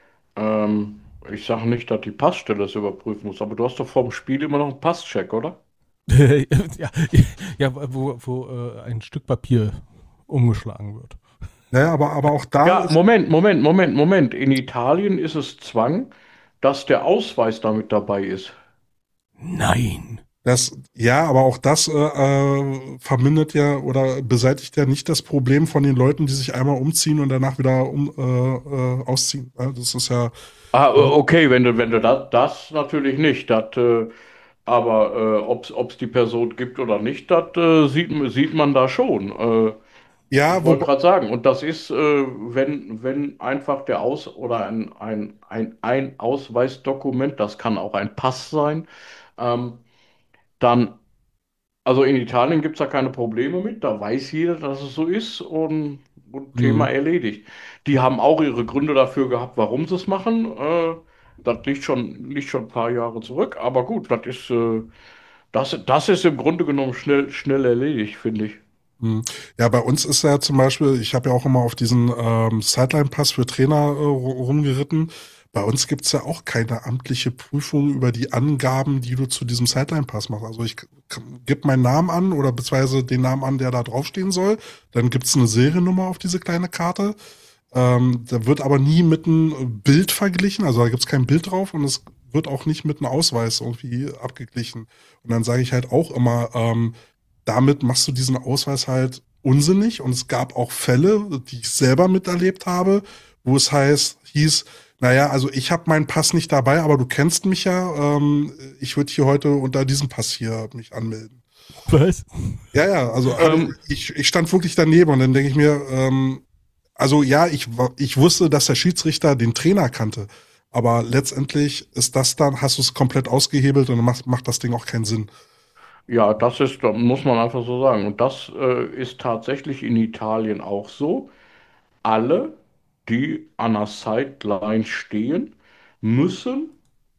Ich sage nicht, dass die Passstelle es überprüfen muss, aber du hast doch vorm Spiel immer noch einen Passcheck, oder? ja, ja, wo ein Stück Papier umgeschlagen wird. Naja, aber auch da Ja, ist, Moment. In Italien ist es Zwang, dass der Ausweis damit dabei ist. Nein. ja, aber auch das vermindert ja oder beseitigt ja nicht das Problem von den Leuten, die sich einmal umziehen und danach wieder ausziehen. Ja, das ist ja, Ah, okay, wenn du das natürlich nicht. Aber ob es die Person gibt oder nicht, das sieht man da schon. ja, Ich wollte gerade sagen, und das ist, wenn einfach der Aus oder ein Ausweisdokument, das kann auch ein Pass sein, ähm, dann, also in Italien gibt es da keine Probleme mit, da weiß jeder, dass es so ist und Thema hm, erledigt. Die haben auch ihre Gründe dafür gehabt, warum sie es machen. Das liegt schon ein paar Jahre zurück, aber gut, das ist im Grunde genommen schnell erledigt, finde ich. hm. Ja, bei uns ist ja zum Beispiel, ich habe ja auch immer auf diesen Sideline-Pass für Trainer rumgeritten. Bei uns gibt's ja auch keine amtliche Prüfung über die Angaben, die du zu diesem Sideline-Pass machst. Also ich gebe meinen Namen an oder beziehungsweise den Namen an, der da draufstehen soll. Dann gibt's eine Seriennummer auf diese kleine Karte. Da wird aber nie mit einem Bild verglichen, also da gibt's kein Bild drauf und es wird auch nicht mit einem Ausweis irgendwie abgeglichen. Und dann sage ich halt auch immer, damit machst du diesen Ausweis halt unsinnig. Und es gab auch Fälle, die ich selber miterlebt habe, wo es hieß, naja, also ich habe meinen Pass nicht dabei, aber du kennst mich ja, ich würde hier heute unter diesem Pass hier mich anmelden. Was? Ja, ja, also Ähm, ich stand wirklich daneben und dann denke ich mir, also ja, ich wusste, dass der Schiedsrichter den Trainer kannte, aber letztendlich ist das dann, hast du es komplett ausgehebelt und dann macht das Ding auch keinen Sinn. Ja, da muss man einfach so sagen. Und das ist tatsächlich in Italien auch so. Alle, die an der Sideline stehen, müssen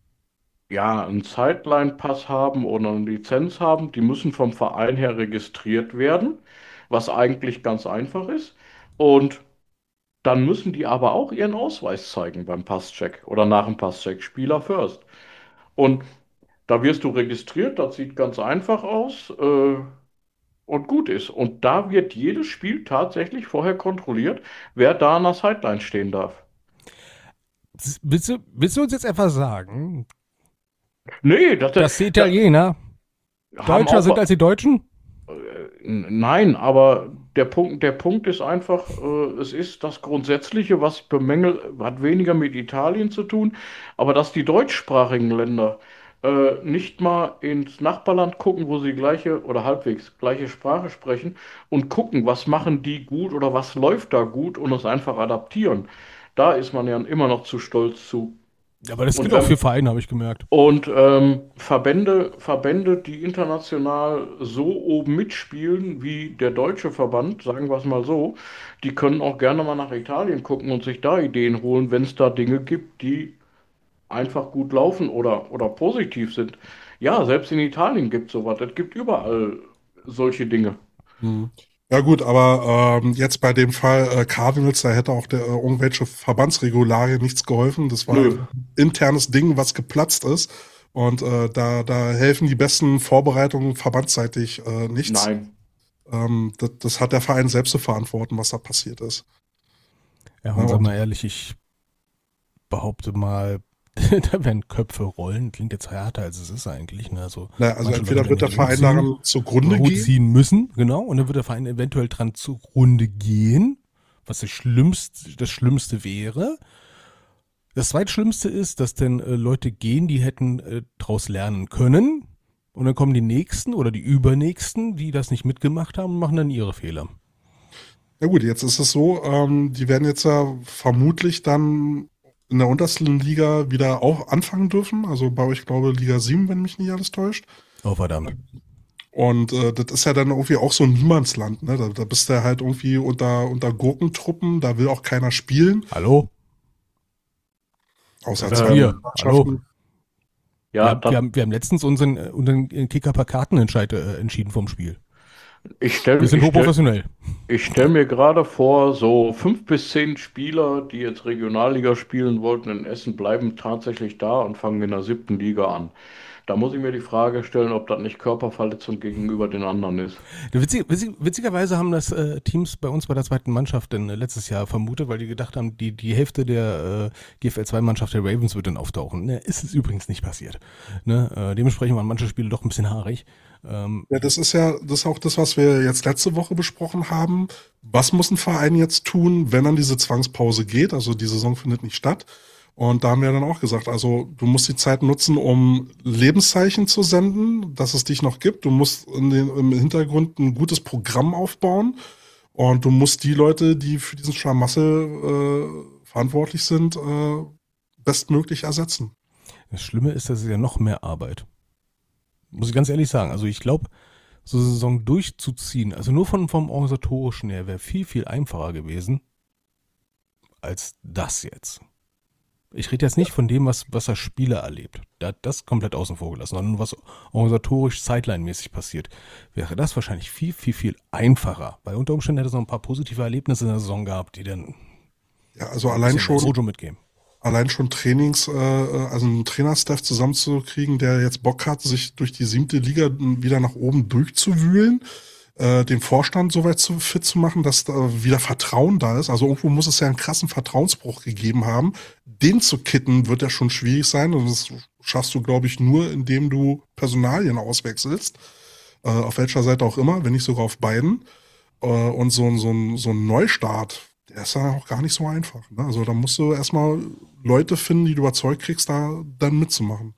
ja einen Sideline-Pass haben oder eine Lizenz haben. Die müssen vom Verein her registriert werden, was eigentlich ganz einfach ist. Und dann müssen die aber auch ihren Ausweis zeigen beim Passcheck oder nach dem Passcheck, Spieler first. Und da wirst du registriert, das sieht ganz einfach aus und gut ist. Und da wird jedes Spiel tatsächlich vorher kontrolliert, wer da an der Sideline stehen darf. Willst du uns jetzt einfach sagen, Nee, dass die das Italiener haben Deutscher auch. sind als die Deutschen? Nein, aber der Punkt ist einfach, es ist das Grundsätzliche, was ich bemängel, hat weniger mit Italien zu tun, aber dass die deutschsprachigen Länder nicht mal ins Nachbarland gucken, wo sie gleiche oder halbwegs gleiche Sprache sprechen und gucken, was machen die gut oder was läuft da gut und es einfach adaptieren. Da ist man ja immer noch zu stolz zu. Aber das Und gilt auch wenn, für Vereine, habe ich gemerkt. und Verbände, die international so oben mitspielen wie der deutsche Verband, sagen wir es mal so, die können auch gerne mal nach Italien gucken und sich da Ideen holen, wenn es da Dinge gibt, die einfach gut laufen oder positiv sind. Ja, selbst in Italien gibt es sowas. Es gibt überall solche Dinge. Mhm. Ja gut, aber jetzt bei dem Fall Cardinals, da hätte auch irgendwelche Verbandsregularien nichts geholfen. Das war Nö. einfach ein internes Ding, was geplatzt ist. Und da helfen die besten Vorbereitungen verbandsseitig nichts. Nein. Das hat der Verein selbst zu verantworten, was da passiert ist. Ja, Ja, und sag und mal ehrlich, ich behaupte mal, da werden Köpfe rollen. Klingt jetzt härter, als es ist eigentlich. Ne? Also, also manche entweder Leute wird der werden Verein daran zugrunde Hut gehen. ziehen müssen, genau, und dann wird der Verein eventuell dran zugrunde gehen, was das Schlimmste wäre. Das Zweitschlimmste ist, dass dann Leute gehen, die hätten draus lernen können, und dann kommen die Nächsten oder die Übernächsten, die das nicht mitgemacht haben und machen dann ihre Fehler. Ja gut, jetzt ist es so, die werden jetzt ja vermutlich dann in der untersten Liga wieder auch anfangen dürfen. Also bei euch, glaube ich, Liga 7, wenn mich nicht alles täuscht. Oh, verdammt. Und das ist ja dann irgendwie auch so ein Niemandsland, ne? Da bist du halt irgendwie unter Gurkentruppen, da will auch keiner spielen, Hallo? außer Das zwei wir. Mannschaften. Ja, Wir haben letztens unseren Kicker per Kartenentscheid entschieden vom Spiel. ich stelle Wir sind ich stell, hochprofessionell. ich stell mir gerade vor, so 5 bis 10 Spieler, die jetzt Regionalliga spielen wollten in Essen, bleiben tatsächlich da und fangen in der 7. Liga an. Da muss ich mir die Frage stellen, ob das nicht Körperverletzung gegenüber den anderen ist. Witzigerweise haben das Teams bei uns bei der zweiten Mannschaft denn letztes Jahr vermutet, weil die gedacht haben, die Hälfte der GFL-2-Mannschaft der Ravens wird dann auftauchen. Ne, ist es übrigens nicht passiert. Ne, dementsprechend waren manche Spiele doch ein bisschen haarig. Ja, das ist auch das, was wir jetzt letzte Woche besprochen haben. Was muss ein Verein jetzt tun, wenn dann diese Zwangspause geht? Also die Saison findet nicht statt. Und da haben wir dann auch gesagt, also du musst die Zeit nutzen, um Lebenszeichen zu senden, dass es dich noch gibt. Du musst im Hintergrund ein gutes Programm aufbauen. Und du musst die Leute, die für diesen Schlamassel verantwortlich sind, bestmöglich ersetzen. Das Schlimme ist, dass es ja noch mehr Arbeit. Muss ich ganz ehrlich sagen. Also ich glaube, so eine Saison durchzuziehen, also nur vom Organisatorischen her, wäre viel, viel einfacher gewesen als das jetzt. Ich rede jetzt nicht von dem, was der Spieler erlebt. Der hat das komplett außen vor gelassen, sondern was organisatorisch Sideline-mäßig passiert. Wäre das wahrscheinlich viel, viel, viel einfacher. Weil unter Umständen hätte es noch ein paar positive Erlebnisse in der Saison gehabt, die dann Ja, also ein bisschen Mojo mitgeben. allein schon also einen Trainerstaff zusammenzukriegen, der jetzt Bock hat, sich durch die 7. Liga wieder nach oben durchzuwühlen, den Vorstand soweit fit zu machen, dass da wieder Vertrauen da ist. Also irgendwo muss es ja einen krassen Vertrauensbruch gegeben haben. Den zu kitten wird ja schon schwierig sein. Und das schaffst du, glaube ich, nur, indem du Personalien auswechselst. Auf welcher Seite auch immer, wenn nicht sogar auf beiden. Und so ein Neustart, der ist ja auch gar nicht so einfach. Ne? Also da musst du erstmal Leute finden, die du überzeugt kriegst, da dann mitzumachen.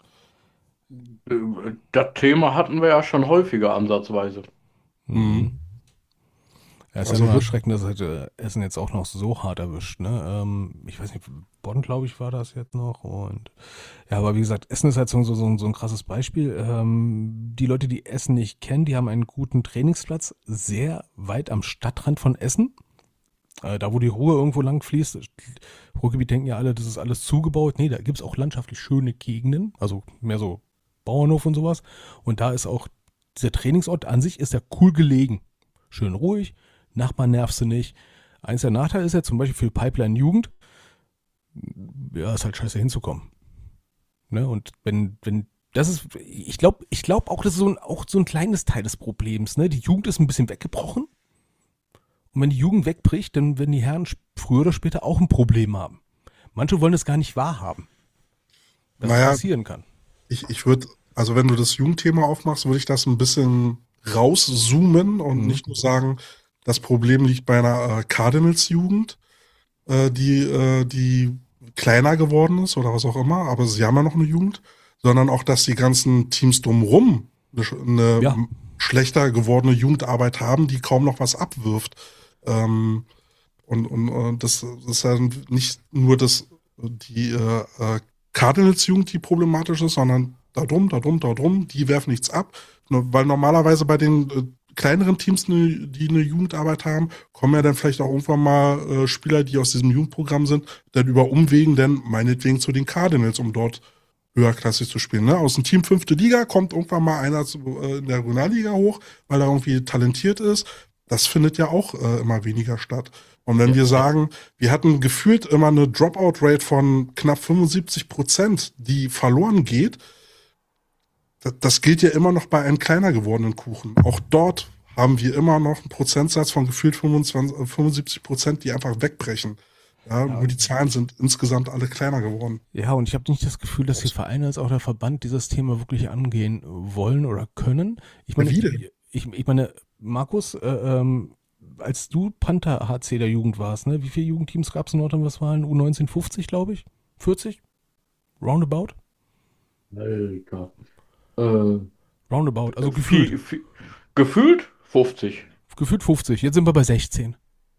Das Thema hatten wir ja schon häufiger ansatzweise. Mhm. Ja, es ist Also ja nur wird- erschreckend, dass halt Essen jetzt auch noch so hart erwischt. Ne? Ich weiß nicht, Bonn, glaube ich, war das jetzt noch. Und ja, aber wie gesagt, Essen ist halt so ein krasses Beispiel. Die Leute, die Essen nicht kennen, die haben einen guten Trainingsplatz, sehr weit am Stadtrand von Essen. Da, wo die Ruhr irgendwo lang fließt. Ruhrgebiet denken ja alle, das ist alles zugebaut. Nee, da gibt es auch landschaftlich schöne Gegenden, also mehr so Bauernhof und sowas. Und da ist auch dieser Trainingsort an sich ist ja cool gelegen. Schön ruhig, Nachbarn nervst du nicht. Eins der Nachteile ist ja zum Beispiel für Pipeline Jugend, ja, ist halt scheiße hinzukommen. Ne? Und wenn das ist, ich glaube auch, das ist auch so ein kleines Teil des Problems. Ne? Die Jugend ist ein bisschen weggebrochen. Und wenn die Jugend wegbricht, dann werden die Herren früher oder später auch ein Problem haben. Manche wollen es gar nicht wahrhaben, dass das passieren kann. Ich würde, also wenn du das Jugendthema aufmachst, würde ich das ein bisschen rauszoomen und nicht nur sagen, das Problem liegt bei einer Cardinals-Jugend, die kleiner geworden ist oder was auch immer, aber sie haben ja noch eine Jugend, sondern auch, dass die ganzen Teams drumherum eine schlechter gewordene Jugendarbeit haben, die kaum noch was abwirft. Und das ist ja nicht nur die Cardinals-Jugend, die problematisch ist, sondern darum, die werfen nichts ab. Weil normalerweise bei den kleineren Teams, die eine Jugendarbeit haben, kommen ja dann vielleicht auch irgendwann mal Spieler, die aus diesem Jugendprogramm sind, dann über Umwegen dann meinetwegen zu den Cardinals, um dort höherklassig zu spielen. Ne? Aus dem Team 5. Liga kommt irgendwann mal einer in der Regionalliga hoch, weil er irgendwie talentiert ist. Das findet ja auch immer weniger statt. Und wenn wir sagen, wir hatten gefühlt immer eine Dropout-Rate von knapp 75%, die verloren geht, das gilt ja immer noch bei einem kleiner gewordenen Kuchen. Auch dort haben wir immer noch einen Prozentsatz von gefühlt 75%, die einfach wegbrechen. Ja, nur die Zahlen sind insgesamt alle kleiner geworden. Ja, und ich habe nicht das Gefühl, dass die Vereine als auch der Verband dieses Thema wirklich angehen wollen oder können. Ich meine, Markus, als du Panther HC der Jugend warst, ne, wie viele Jugendteams gab es in Nordrhein-Westfalen? U19 50, glaube ich? 40? Roundabout? Alter. Roundabout, also gefühlt. Gefühlt 50. Gefühlt 50, jetzt sind wir bei 16.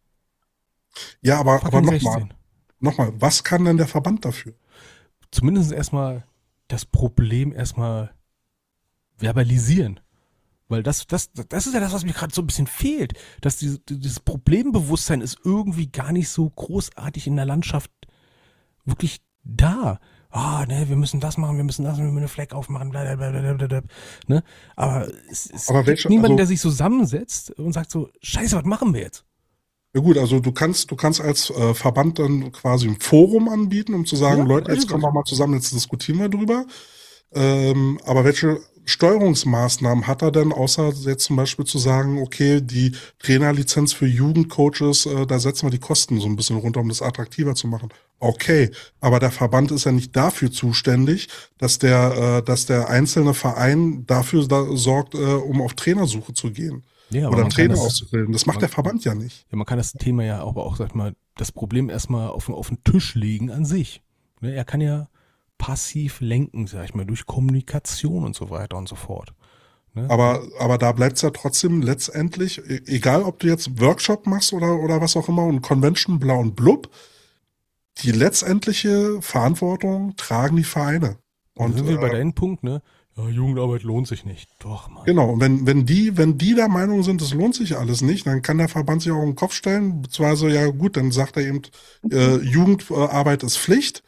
Ja, aber Fucking nochmal, was kann denn der Verband dafür? Zumindest erstmal das Problem erstmal verbalisieren. Weil das ist ja das, was mir gerade so ein bisschen fehlt. Dass dieses Problembewusstsein ist irgendwie gar nicht so großartig in der Landschaft wirklich da. Ne, wir müssen das machen, wir müssen eine Fleck aufmachen, blablabla, ne? Aber es gibt niemanden, der sich zusammensetzt und sagt so, scheiße, was machen wir jetzt? Ja gut, also du kannst als Verband dann quasi ein Forum anbieten, um zu sagen, Leute, jetzt kommen wir mal zusammen, jetzt diskutieren wir drüber. Aber welche Steuerungsmaßnahmen hat er denn, außer jetzt zum Beispiel zu sagen, okay, die Trainerlizenz für Jugendcoaches, da setzen wir die Kosten so ein bisschen runter, um das attraktiver zu machen. Okay, aber der Verband ist ja nicht dafür zuständig, dass der einzelne Verein dafür sorgt, um auf Trainersuche zu gehen. Ja, oder Trainer auszubilden. Das macht der Verband ja nicht. Ja, man kann das Thema ja aber auch, sag ich mal, das Problem erstmal auf den Tisch legen an sich. Ne, er kann ja passiv lenken, sag ich mal, durch Kommunikation und so weiter und so fort. Ne? Aber da bleibt es ja trotzdem letztendlich, egal ob du jetzt Workshop machst oder was auch immer und Convention bla und blub, die letztendliche Verantwortung tragen die Vereine. Und sind wir bei deinem Punkt, ne? Ja, Jugendarbeit lohnt sich nicht. Doch, Mann. Genau, und wenn die der Meinung sind, es lohnt sich alles nicht, dann kann der Verband sich auch im Kopf stellen, beziehungsweise, ja gut, dann sagt er eben, Jugendarbeit ist Pflicht.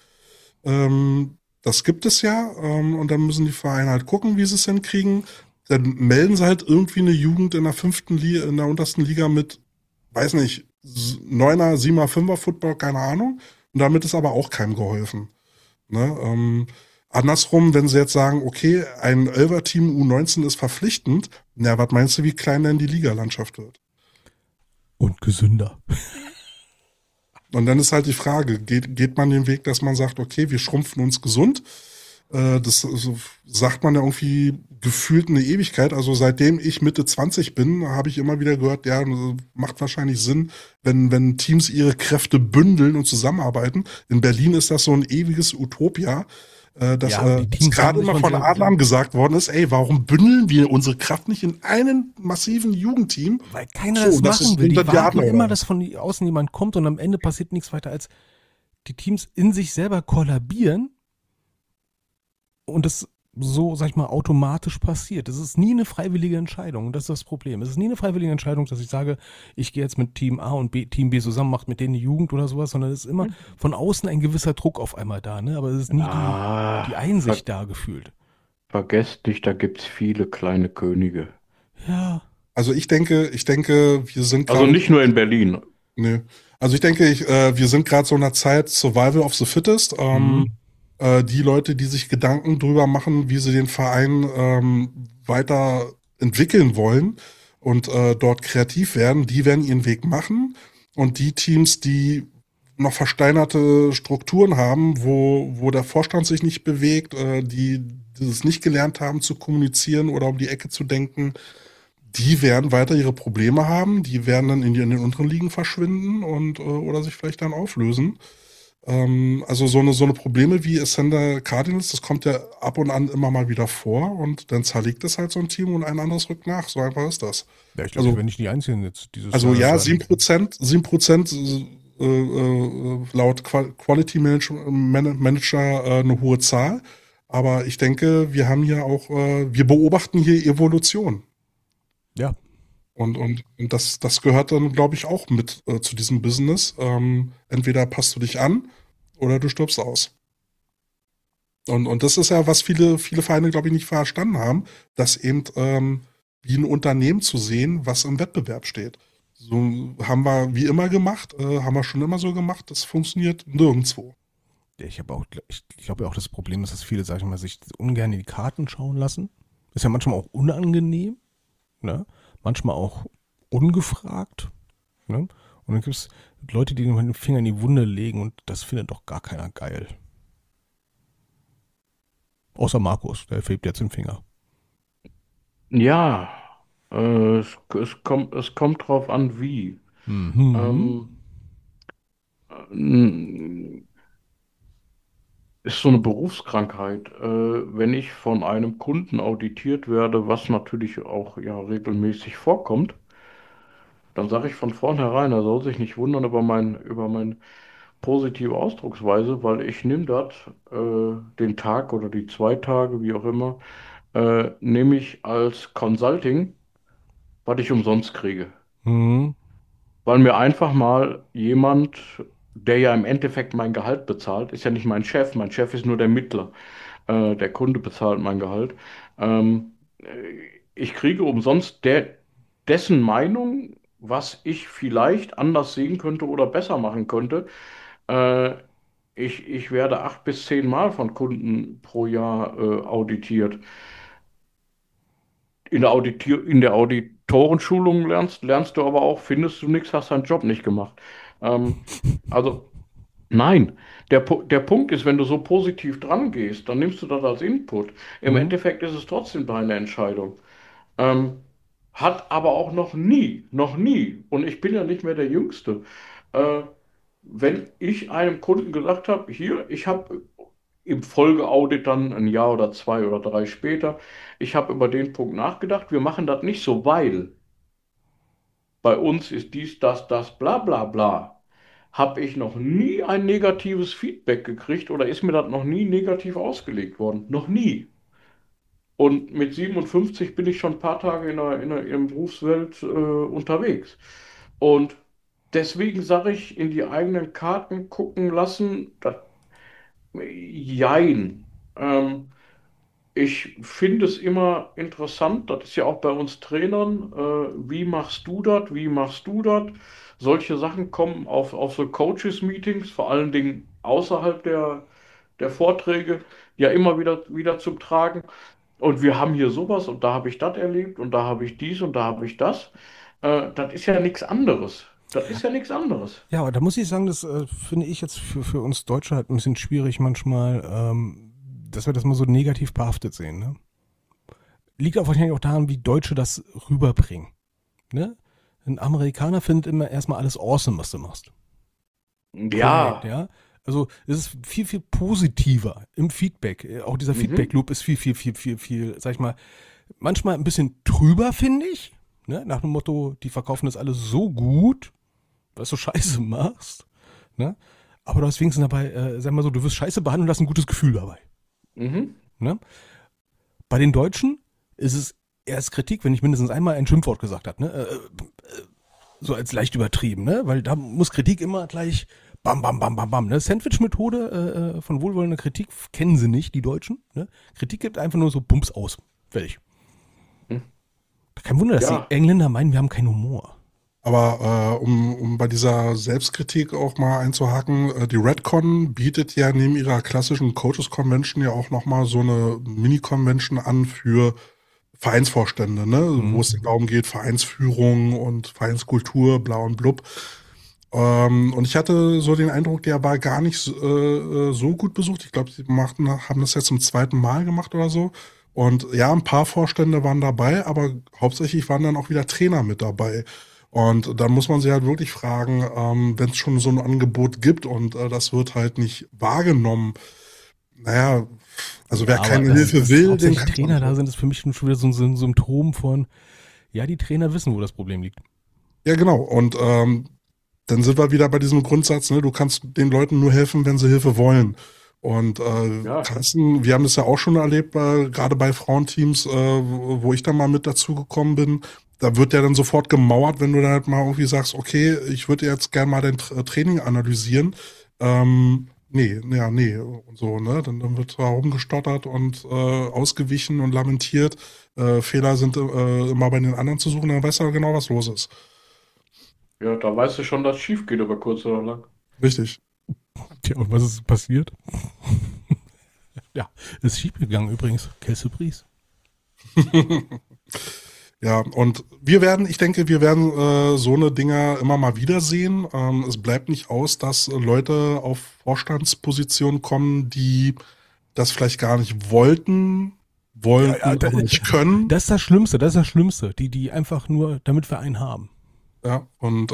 Das gibt es ja, und dann müssen die Vereine halt gucken, wie sie es hinkriegen. Dann melden sie halt irgendwie eine Jugend in der 5. Liga, in der untersten Liga mit, weiß nicht, 9er, 7er, 5er Football, keine Ahnung. Und damit ist aber auch keinem geholfen. Ne? Andersrum, wenn sie jetzt sagen, okay, ein 11er-Team U19 ist verpflichtend, na, was meinst du, wie klein denn die Ligalandschaft wird? Und gesünder. Und dann ist halt die Frage, geht man den Weg, dass man sagt, okay, wir schrumpfen uns gesund? Das sagt man ja irgendwie gefühlt eine Ewigkeit. Also seitdem ich Mitte 20 bin, habe ich immer wieder gehört, ja, macht wahrscheinlich Sinn, wenn Teams ihre Kräfte bündeln und zusammenarbeiten. In Berlin ist das so ein ewiges Utopia. Dass gerade immer von Adlern gesagt worden ist, ey, warum bündeln wir unsere Kraft nicht in einen massiven Jugendteam? Weil keiner das machen will. Die warten immer, dass von außen jemand kommt und am Ende passiert nichts weiter, als die Teams in sich selber kollabieren und das so, sag ich mal, automatisch passiert. Das ist nie eine freiwillige Entscheidung. Das ist das Problem. Es ist nie eine freiwillige Entscheidung, dass ich sage, ich gehe jetzt mit Team A und Team B zusammen, macht mit denen die Jugend oder sowas, sondern es ist immer von außen ein gewisser Druck auf einmal da, ne? Aber es ist nie die Einsicht da gefühlt. Vergesst nicht, da gibt's viele kleine Ja. Also ich denke, wir sind also nicht nur in Berlin. Nö. Also ich denke, wir sind gerade so in einer Zeit Survival of the Fittest. Die Leute, die sich Gedanken drüber machen, wie sie den Verein weiter entwickeln wollen und dort kreativ werden, die werden ihren Weg machen. Und die Teams, die noch versteinerte Strukturen haben, wo der Vorstand sich nicht bewegt, die es nicht gelernt haben zu kommunizieren oder um die Ecke zu denken, die werden weiter ihre Probleme haben, die werden dann in den unteren Ligen verschwinden und oder sich vielleicht dann auflösen. Also so eine Probleme wie Ascender Cardinals, das kommt ja ab und an immer mal wieder vor und dann zerlegt es halt so ein Team und ein anderes rückt nach. So einfach ist das. Ja, ich glaube, wir werden nicht die Einzigen jetzt dieses Also Jahr ja, sein. 7% laut Quality Manager eine hohe Zahl. Aber ich denke, wir haben hier auch, wir beobachten hier Evolution. Ja. Und das gehört dann, glaube ich, auch mit zu diesem Business. Entweder passt du dich an oder du stirbst aus. Und das ist ja, was viele Vereine, glaube ich, nicht verstanden haben, das eben wie ein Unternehmen zu sehen, was im Wettbewerb steht. So haben wir wie immer gemacht, haben wir schon immer so gemacht, das funktioniert nirgendwo. Ja, ich glaube ja auch, das Problem ist, dass viele, sag ich mal, sich ungern in die Karten schauen lassen. Ist ja manchmal auch unangenehm, ne? Manchmal auch ungefragt, ne? Und dann gibt es Leute, die den Finger in die Wunde legen und das findet doch gar keiner geil. Außer Markus, der hebt jetzt den Finger. Ja, es kommt drauf an, wie. Ähm, Ist so eine Berufskrankheit. Wenn ich von einem Kunden auditiert werde, was natürlich auch ja regelmäßig vorkommt, dann sage ich von vornherein, er soll sich nicht wundern über meine positive Ausdrucksweise, weil ich nehme das, den Tag oder die 2 Tage, wie auch immer, nehme ich als Consulting, was ich umsonst kriege. Mhm. Weil mir einfach mal jemand, der ja im Endeffekt mein Gehalt bezahlt, ist ja nicht mein Chef ist nur der Mittler. Der Kunde bezahlt mein Gehalt. Ich kriege umsonst dessen Meinung, was ich vielleicht anders sehen könnte oder besser machen könnte. Äh, ich werde 8 bis 10 Mal von Kunden pro Jahr auditiert. In der Auditorenschulung lernst du aber auch, findest du nichts, hast deinen Job nicht gemacht. Also nein, der Punkt ist, wenn du so positiv dran gehst, dann nimmst du das als Input. Im Mhm. Endeffekt ist es trotzdem deine Entscheidung. Ähm, Hat aber auch noch nie, und ich bin ja nicht mehr der Jüngste, äh, wenn ich einem Kunden gesagt habe, hier, ich habe im Folgeaudit dann ein Jahr oder 2 oder 3 später, ich habe über den Punkt nachgedacht, wir machen das nicht so, weil bei uns ist dies, das, bla bla bla. Habe ich noch nie ein negatives Feedback gekriegt oder ist mir das noch nie negativ ausgelegt worden? Noch nie. Und mit 57 bin ich schon ein paar Tage in der Berufswelt unterwegs. Und deswegen sage ich, in die eigenen Karten gucken lassen, das, jein. Ich finde es immer interessant, das ist ja auch bei uns Trainern, wie machst du das, wie machst du das? Solche Sachen kommen auf so Coaches-Meetings, vor allen Dingen außerhalb der Vorträge, ja immer wieder zum Tragen. Und wir haben hier sowas und da habe ich das erlebt und da habe ich dies und da habe ich das. Das ist ja nichts anderes. Das ist ja nichts anderes. Ja, aber da muss ich sagen, das finde ich jetzt für uns Deutsche halt ein bisschen schwierig manchmal, dass wir das mal so negativ behaftet sehen. Ne? Liegt auch wahrscheinlich auch daran, wie Deutsche das rüberbringen. Ne? Ein Amerikaner findet immer erstmal alles awesome, was du machst. Ja. Great, ja. Also es ist viel, viel positiver im Feedback. Auch dieser Feedback-Loop ist viel, sag ich mal, manchmal ein bisschen trüber, finde ich. Ne? Nach dem Motto, die verkaufen das alles so gut, was du Scheiße machst. Ne? Aber du hast wenigstens dabei, sag mal so, du wirst Scheiße behandelt und hast ein gutes Gefühl dabei. Mhm. Ne? Bei den Deutschen ist es erst Kritik, wenn ich mindestens einmal ein Schimpfwort gesagt habe. Ne? So als leicht übertrieben, ne? Weil da muss Kritik immer gleich bam, bam, bam, bam, bam. Ne? Sandwich-Methode von wohlwollender Kritik kennen sie nicht, die Deutschen. Ne? Kritik gibt einfach nur so Bums aus. Fertig. Hm. Kein Wunder, dass Ja. die Engländer meinen, wir haben keinen Humor. Aber um bei dieser Selbstkritik auch mal einzuhaken, die Redcon bietet ja neben ihrer klassischen Coaches Convention ja auch nochmal so eine Mini-Convention an für Vereinsvorstände, ne? Wo es darum geht, Vereinsführung und Vereinskultur, bla und blub. Und ich hatte so den Eindruck, der war gar nicht so gut besucht. Ich glaube, haben das jetzt zum zweiten Mal gemacht oder so. Und ja, ein paar Vorstände waren dabei, aber hauptsächlich waren dann auch wieder Trainer mit dabei. Und da muss man sich halt wirklich fragen, wenn es schon so ein Angebot gibt und das wird halt nicht wahrgenommen, naja, also wer Aber keine Hilfe will, den hauptsächlich kann's Trainer auch da nicht. sind, ist für mich schon wieder so ein Symptom von, ja, die Trainer wissen, wo das Problem liegt. Ja, genau. Und dann sind wir wieder bei diesem Grundsatz, ne, du kannst den Leuten nur helfen, wenn sie Hilfe wollen. Und Ja. Carsten, wir haben das ja auch schon erlebt, gerade bei Frauenteams, wo ich dann mal mit dazu gekommen bin, da wird ja dann sofort gemauert, wenn du dann halt mal irgendwie sagst, okay, ich würde jetzt gerne mal dein Training analysieren. Nee, und so, ne? Dann wird da rumgestottert und ausgewichen und lamentiert. Fehler sind immer bei den anderen zu suchen, dann weißt du genau, was los ist. Ja, da weißt du schon, dass es schief geht, aber kurz oder lang. Richtig. Tja, und was ist passiert? Ja, ist schief gegangen übrigens. Kelsey Priest. Ja, und ich denke, wir werden so eine Dinger immer mal wieder sehen. Es bleibt nicht aus, dass Leute auf Vorstandspositionen kommen, die das vielleicht gar nicht wollten, aber nicht können. Das ist das Schlimmste. Die einfach nur, damit wir einen haben. Ja, und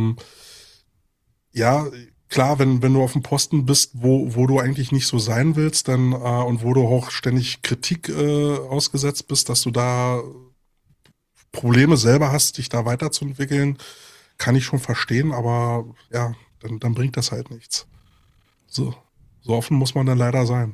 ja, klar, wenn du auf dem Posten bist, wo du eigentlich nicht so sein willst, dann und wo du auch ständig Kritik ausgesetzt bist, dass du da Probleme selber hast, dich da weiterzuentwickeln, kann ich schon verstehen, aber ja, dann bringt das halt nichts. So offen muss man dann leider sein.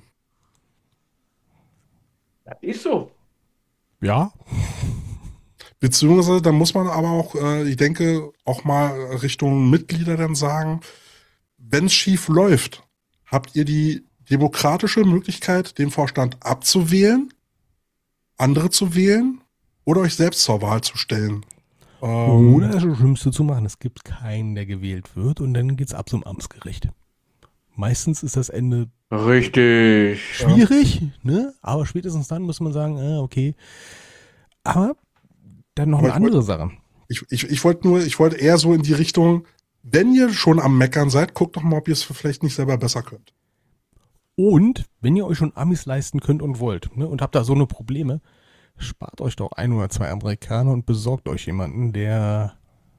Das ist so. Ja, Beziehungsweise, da muss man aber auch, ich denke, auch mal Richtung Mitglieder dann sagen, wenn es schief läuft, habt ihr die demokratische Möglichkeit, den Vorstand abzuwählen, andere zu wählen oder euch selbst zur Wahl zu stellen. oder das Schlimmste zu machen. Es gibt keinen, der gewählt wird und dann geht's ab zum Amtsgericht. Meistens ist das Ende Richtig. schwierig, ne? Aber spätestens dann muss man sagen, okay. Aber dann noch Aber eine andere Sache. Ich wollte eher so in die Richtung, wenn ihr schon am Meckern seid, guckt doch mal, ob ihr es vielleicht nicht selber besser könnt. Und wenn ihr euch schon Amis leisten könnt und wollt, ne, und habt da so eine Probleme, spart euch doch ein oder zwei Amerikaner und besorgt euch jemanden, der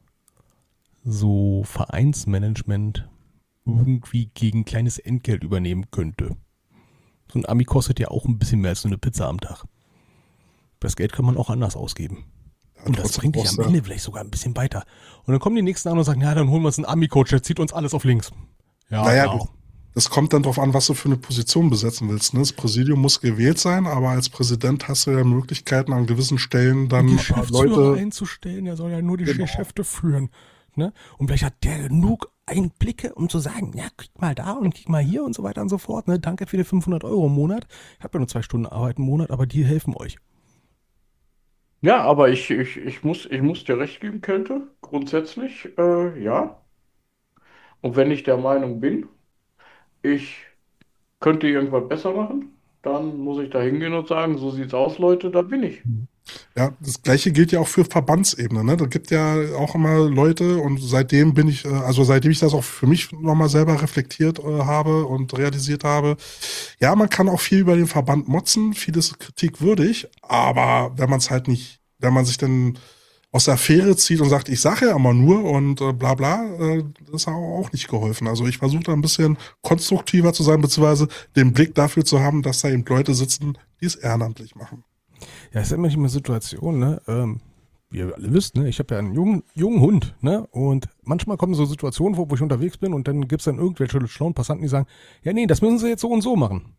so Vereinsmanagement irgendwie gegen kleines Entgelt übernehmen könnte. So ein Ami kostet ja auch ein bisschen mehr als so eine Pizza am Tag. Das Geld kann man auch anders ausgeben. Ja, Und das trotzdem bringt dich brauchst am du- Ende vielleicht sogar ein bisschen weiter. Und dann kommen die nächsten an und sagen, ja, dann holen wir uns einen Ami-Coach, der zieht uns alles auf links. Ja, Naja, genau. das kommt dann drauf an, was du für eine Position besetzen willst. Ne? Das Präsidium muss gewählt sein, aber als Präsident hast du ja Möglichkeiten, an gewissen Stellen dann Geschäftsführer Leute. einzustellen, der soll ja nur die Genau. Geschäfte führen. Ne? Und vielleicht hat der genug Einblicke, um zu sagen, ja, krieg mal da und krieg mal hier und so weiter und so fort. Ne? Danke für die 500 € im Monat. Ich habe ja nur 2 Stunden Arbeit im Monat, aber die helfen euch. Ja, aber ich muss dir recht geben, Kälte. Grundsätzlich, ja. Und wenn ich der Meinung bin, ich könnte irgendwas besser machen, dann muss ich da hingehen und sagen, so sieht's aus, Leute, da bin ich. Ja, das Gleiche gilt ja auch für Verbandsebene. Ne? Da gibt ja auch immer Leute und seitdem seitdem ich das auch für mich nochmal selber reflektiert habe und realisiert habe, ja, man kann auch viel über den Verband motzen, vieles ist kritikwürdig, aber wenn man sich dann aus der Affäre zieht und sagt, ich sage ja immer nur und bla bla, das ist auch nicht geholfen. Also ich versuche da ein bisschen konstruktiver zu sein, beziehungsweise den Blick dafür zu haben, dass da eben Leute sitzen, die es ehrenamtlich machen. Ja, es ist immer eine Situation, ne? Wie ihr alle wisst, ne? Ich habe ja einen jungen Hund, ne? Und manchmal kommen so Situationen, wo ich unterwegs bin und dann gibt's dann irgendwelche schlauen Passanten, die sagen, ja, nee, das müssen sie jetzt so und so machen.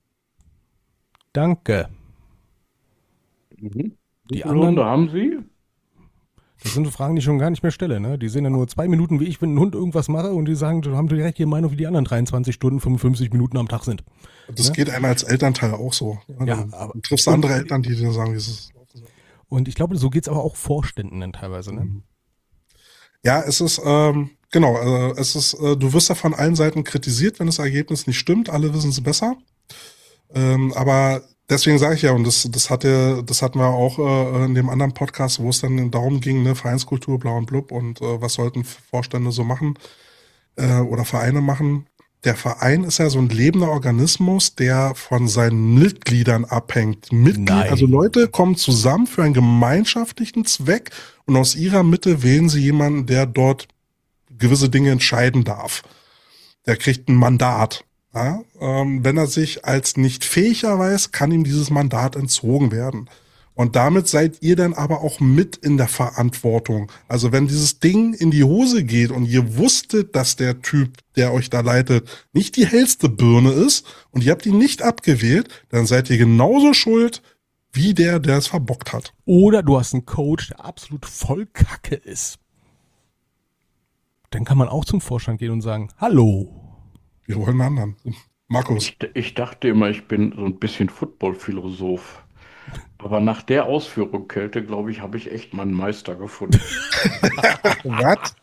Danke. Mhm. Die Wie viele anderen- Hunde haben Sie? Das sind so Fragen, die ich schon gar nicht mehr stelle, ne? Die sehen ja nur 2 Minuten, wie ich, wenn ein Hund irgendwas mache und die sagen, haben direkt die Meinung, wie die anderen 23 Stunden, 55 Minuten am Tag sind. Das Ja. geht einem als Elternteil auch so. Ja, Dann aber- triffst du andere Eltern, die dir sagen, wie es ist. Und ich glaube, so geht's aber auch Vorständen dann teilweise, ne? Ja, es ist, du wirst ja von allen Seiten kritisiert, wenn das Ergebnis nicht stimmt. Alle wissen es besser. Aber deswegen sage ich ja, und das hatten wir auch in dem anderen Podcast, wo es dann darum ging, ne, Vereinskultur, blau und blub und was sollten Vorstände so machen oder Vereine machen. Der Verein ist ja so ein lebender Organismus, der von seinen Mitgliedern abhängt. Also Leute kommen zusammen für einen gemeinschaftlichen Zweck und aus ihrer Mitte wählen sie jemanden, der dort gewisse Dinge entscheiden darf. Der kriegt ein Mandat. Ja? Wenn er sich als nicht fähig erweist, kann ihm dieses Mandat entzogen werden. Und damit seid ihr dann aber auch mit in der Verantwortung. Also wenn dieses Ding in die Hose geht und ihr wusstet, dass der Typ, der euch da leitet, nicht die hellste Birne ist und ihr habt ihn nicht abgewählt, dann seid ihr genauso schuld wie der es verbockt hat. Oder du hast einen Coach, der absolut voll Kacke ist. Dann kann man auch zum Vorstand gehen und sagen, hallo. Wir wollen einen anderen. Markus. Ich dachte immer, ich bin so ein bisschen Football-Philosoph. Aber nach der Ausführung, Kälte, glaube ich, habe ich echt meinen Meister gefunden. Was?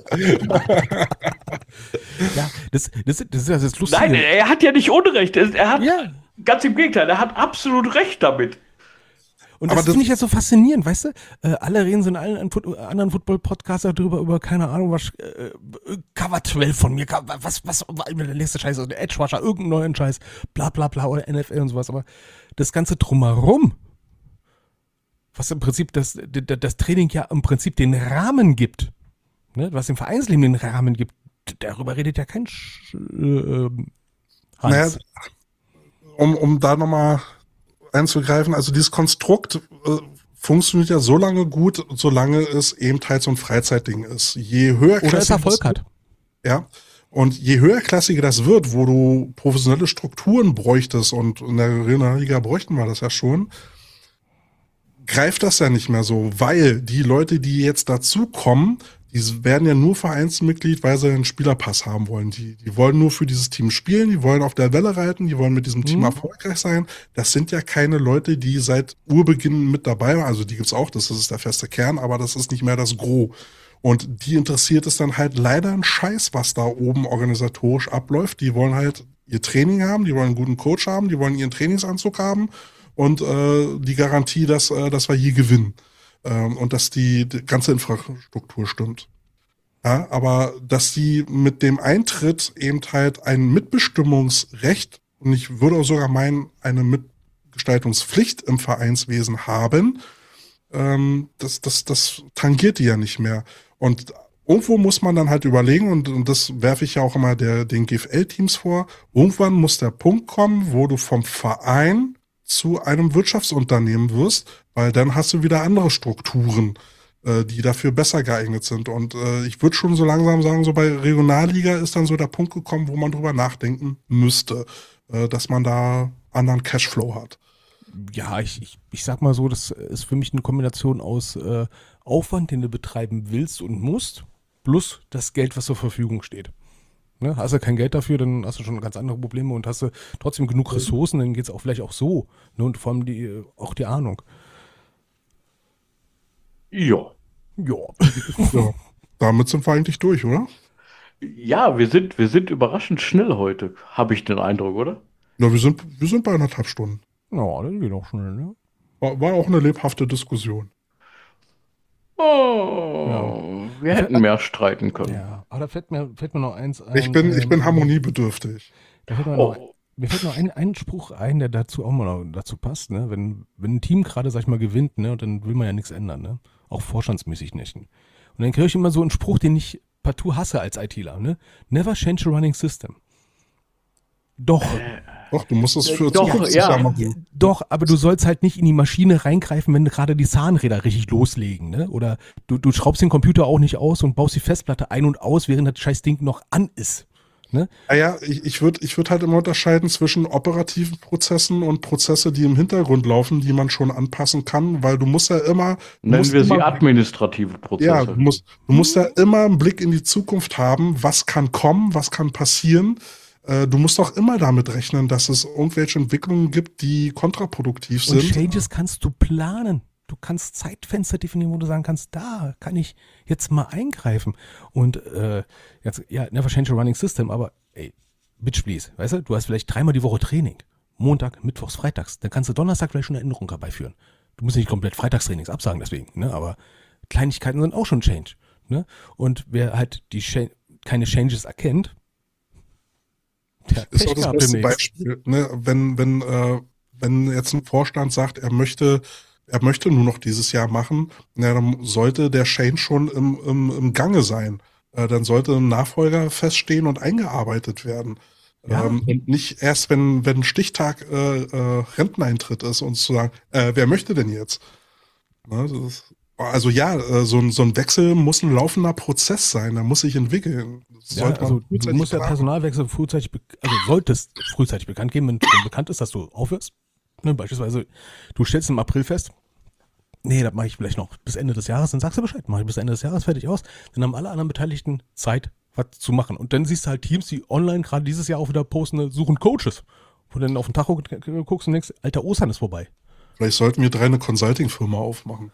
Ja, das ist das Lustige. Nein, er hat ja nicht Unrecht. Er hat, ganz im Gegenteil, er hat absolut recht damit. Und das finde ich ja so faszinierend, weißt du? Alle reden so in allen anderen Football-Podcasts darüber, über keine Ahnung, was, Cover 12 von mir, was, der nächste Scheiß, der Edge Rusher, irgendeinen neuen Scheiß, bla bla bla, oder NFL und sowas, aber das Ganze drumherum, was im Prinzip das Training ja im Prinzip den Rahmen gibt, ne? Was dem Vereinsleben den Rahmen gibt, darüber redet ja kein Hans. Naja, um da nochmal einzugreifen, also dieses Konstrukt funktioniert ja so lange gut, solange es eben halt so ein Freizeitding ist. Je höher oder es Erfolg hat. Ja. Und je höherklassiger das wird, wo du professionelle Strukturen bräuchtest, und in der Regionalliga bräuchten wir das ja schon, greift das ja nicht mehr so, weil die Leute, die jetzt dazukommen, die werden ja nur Vereinsmitglied, weil sie einen Spielerpass haben wollen. Die wollen nur für dieses Team spielen, die wollen auf der Welle reiten, die wollen mit diesem Team erfolgreich sein. Das sind ja keine Leute, die seit Urbeginn mit dabei waren. Also die gibt's auch, das ist der feste Kern, aber das ist nicht mehr das Gros. Und die interessiert es dann halt leider ein Scheiß, was da oben organisatorisch abläuft. Die wollen halt ihr Training haben, die wollen einen guten Coach haben, die wollen ihren Trainingsanzug haben und die Garantie, dass wir hier gewinnen. Und dass die ganze Infrastruktur stimmt. Ja, aber dass die mit dem Eintritt eben halt ein Mitbestimmungsrecht, und ich würde auch sogar meinen, eine Mitgestaltungspflicht im Vereinswesen haben, das tangiert die ja nicht mehr. Und irgendwo muss man dann halt überlegen, und das werfe ich ja auch immer den GFL-Teams vor, irgendwann muss der Punkt kommen, wo du vom Verein zu einem Wirtschaftsunternehmen wirst, weil dann hast du wieder andere Strukturen, die dafür besser geeignet sind. Und ich würde schon so langsam sagen, so bei Regionalliga ist dann so der Punkt gekommen, wo man drüber nachdenken müsste, dass man da anderen Cashflow hat. Ja, ich sag mal so, das ist für mich eine Kombination aus Aufwand, den du betreiben willst und musst, plus das Geld, was zur Verfügung steht. Ne, hast du kein Geld dafür, dann hast du schon ganz andere Probleme, und hast du trotzdem genug Ressourcen, dann geht's auch vielleicht auch so. Ne, und vor allem auch die Ahnung. Ja. Ja, damit sind wir eigentlich durch, oder? Ja, wir sind überraschend schnell heute, habe ich den Eindruck, oder? Ja, wir sind bei 1,5 Stunden. Ja, das geht auch schnell, ne? War auch eine lebhafte Diskussion. Oh, wir hätten mehr streiten können. Ja, aber da fällt mir noch eins ein. Ich bin harmoniebedürftig. Mir fällt noch ein Spruch ein, der dazu auch mal dazu passt, ne? Wenn ein Team gerade, sag ich mal, gewinnt, ne, und dann will man ja nichts ändern, ne? Auch vorstandsmäßig nicht. Und dann kriege ich immer so einen Spruch, den ich partout hasse als ITler, ne? Never change a running system. Doch, du musst es für Doch, ja. machen. Doch, aber du sollst halt nicht in die Maschine reingreifen, wenn gerade die Zahnräder richtig loslegen, ne? Oder du schraubst den Computer auch nicht aus und baust die Festplatte ein und aus, während das scheiß Ding noch an ist. Ne? Naja, ich würd halt immer unterscheiden zwischen operativen Prozessen und Prozesse, die im Hintergrund laufen, die man schon anpassen kann, weil du musst ja immer... Nennen wir sie administrative Prozesse. Ja, du musst ja immer einen Blick in die Zukunft haben, was kann kommen, was kann passieren. Du musst auch immer damit rechnen, dass es irgendwelche Entwicklungen gibt, die kontraproduktiv sind. Und Changes kannst du planen. Du kannst Zeitfenster definieren, wo du sagen kannst, da kann ich jetzt mal eingreifen. Und jetzt, ja, never change a running system, aber ey, bitch please, weißt du, du hast vielleicht 3-mal die Woche Training. Montag, Mittwochs, Freitags. Dann kannst du Donnerstag vielleicht schon eine Änderung herbeiführen. Du musst nicht komplett Freitagstrainings absagen deswegen, ne? Aber Kleinigkeiten sind auch schon Change. Ne? Und wer halt keine Changes erkennt, der hat Ist Pech auch das gehabt beste demnächst. Beispiel. Ne? Wenn jetzt ein Vorstand sagt, er möchte nur noch dieses Jahr machen, na, dann sollte der Change schon im Gange sein. Dann sollte ein Nachfolger feststehen und eingearbeitet werden. Ja. Und nicht erst, wenn Stichtag Renteneintritt ist und zu sagen, wer möchte denn jetzt? Ne, das ist, also ja, so ein Wechsel muss ein laufender Prozess sein, der muss sich entwickeln. Das Ja, sollte man also du frühzeitig musst ja planen. Personalwechsel frühzeitig, also solltest frühzeitig bekannt geben, wenn schon bekannt ist, dass du aufhörst. Ne, beispielsweise, du stellst im April fest, nee, das mache ich vielleicht noch bis Ende des Jahres, dann sagst du Bescheid, mache ich bis Ende des Jahres fertig aus, dann haben alle anderen Beteiligten Zeit, was zu machen. Und dann siehst du halt Teams, die online gerade dieses Jahr auch wieder posten, suchen Coaches. Wo du dann auf den Tacho guckst und denkst, alter, Ostern ist vorbei. Vielleicht sollten wir 3 eine Consulting-Firma aufmachen.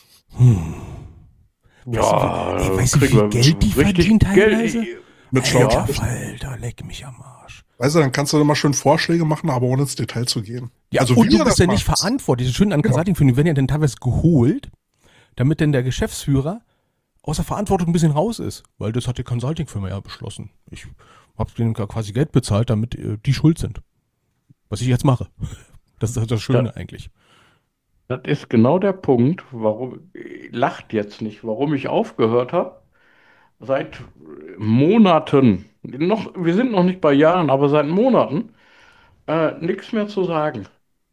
Ja, Weißt du, wie kriegen wir viel Geld die richtig verdienen teilweise? Mit Ey, Schlau- Alter, leck mich am Arsch. Weißt du, dann kannst du immer schön Vorschläge machen, aber ohne ins Detail zu gehen. Ja, also und wie du ihr bist das ja nicht macht. verantwortlich. Das Schöne an Consulting-Firmen, die werden ja dann teilweise geholt, damit denn der Geschäftsführer aus der Verantwortung ein bisschen raus ist. Weil das hat die Consulting-Firma ja beschlossen. Ich habe denen quasi Geld bezahlt, damit die schuld sind. Was ich jetzt mache. Das ist das Schöne eigentlich. Das ist genau der Punkt, warum, lacht jetzt nicht, warum ich aufgehört habe. Seit Monaten, wir sind noch nicht bei Jahren, aber seit Monaten, nichts mehr zu sagen.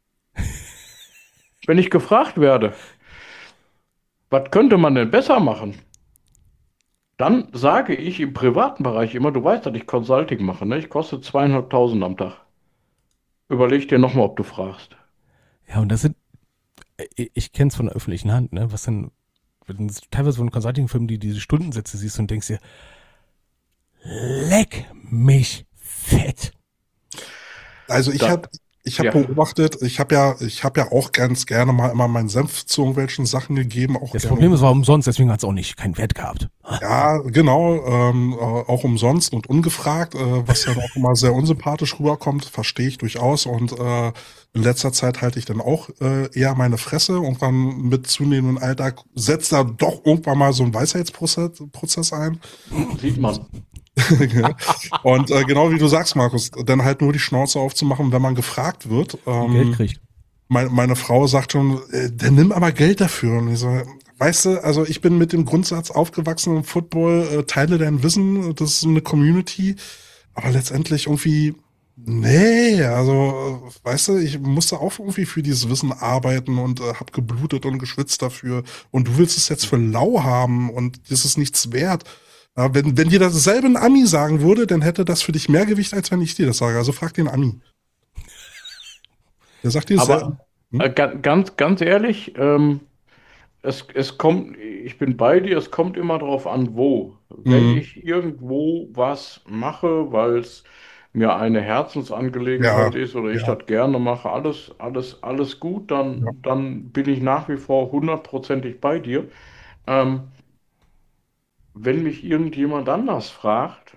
Wenn ich gefragt werde, was könnte man denn besser machen? Dann sage ich im privaten Bereich immer, du weißt, dass ich Consulting mache, ne? Ich koste 2.500 am Tag. Überleg dir nochmal, ob du fragst. Ja, und das sind, ich kenne es von der öffentlichen Hand, ne? Was denn, wenn du teilweise von Consulting-Firmen, die diese Stundensätze siehst und denkst dir, leck mich fett. Also ich Da- habe ja. beobachtet, ich habe ja auch ganz gerne mal immer meinen Senf zu irgendwelchen Sachen gegeben. Auch Das gerne, Problem ist, war umsonst, deswegen hat es auch nicht keinen Wert gehabt. ja, genau, auch umsonst und ungefragt, was dann auch immer sehr unsympathisch rüberkommt, verstehe ich durchaus. Und in letzter Zeit halte ich dann auch eher meine Fresse und dann mit zunehmendem Alter setzt da doch irgendwann mal so ein Weisheitsprozess ein. Sieht man. Und genau wie du sagst, Markus, dann halt nur die Schnauze aufzumachen, wenn man gefragt wird. Geld kriegt. Meine Frau sagt schon, der nimm aber Geld dafür. Und ich so, weißt du, also ich bin mit dem Grundsatz aufgewachsen im Football, teile dein Wissen, das ist eine Community. Aber letztendlich irgendwie, nee, also, weißt du, ich musste auch irgendwie für dieses Wissen arbeiten und hab geblutet und geschwitzt dafür. Und du willst es jetzt für lau haben und das ist nichts wert. Ja, wenn dir dasselbe ein Ami sagen würde, dann hätte das für dich mehr Gewicht, als wenn ich dir das sage. Also frag den Ami. Der sagt dir dasselbe. Aber ganz ehrlich, es kommt, ich bin bei dir, es kommt immer darauf an, wo. Wenn Mhm. ich irgendwo was mache, weil es mir eine Herzensangelegenheit Ja, ist oder ich ja. das gerne mache, alles gut, Ja. dann bin ich nach wie vor hundertprozentig bei dir. Ähm, wenn mich irgendjemand anders fragt,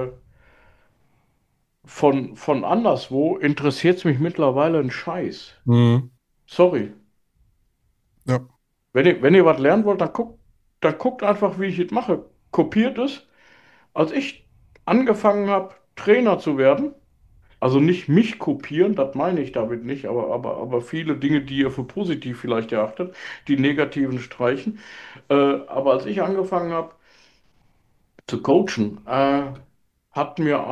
von anderswo, interessiert es mich mittlerweile ein Scheiß. Mhm. Sorry. Ja. Wenn ihr was lernen wollt, dann guckt einfach, wie ich es mache. Kopiert es. Als ich angefangen habe, Trainer zu werden, also nicht mich kopieren, das meine ich damit nicht, aber viele Dinge, die ihr für positiv vielleicht erachtet, die negativen streichen. Aber als ich angefangen habe zu coachen, hat mir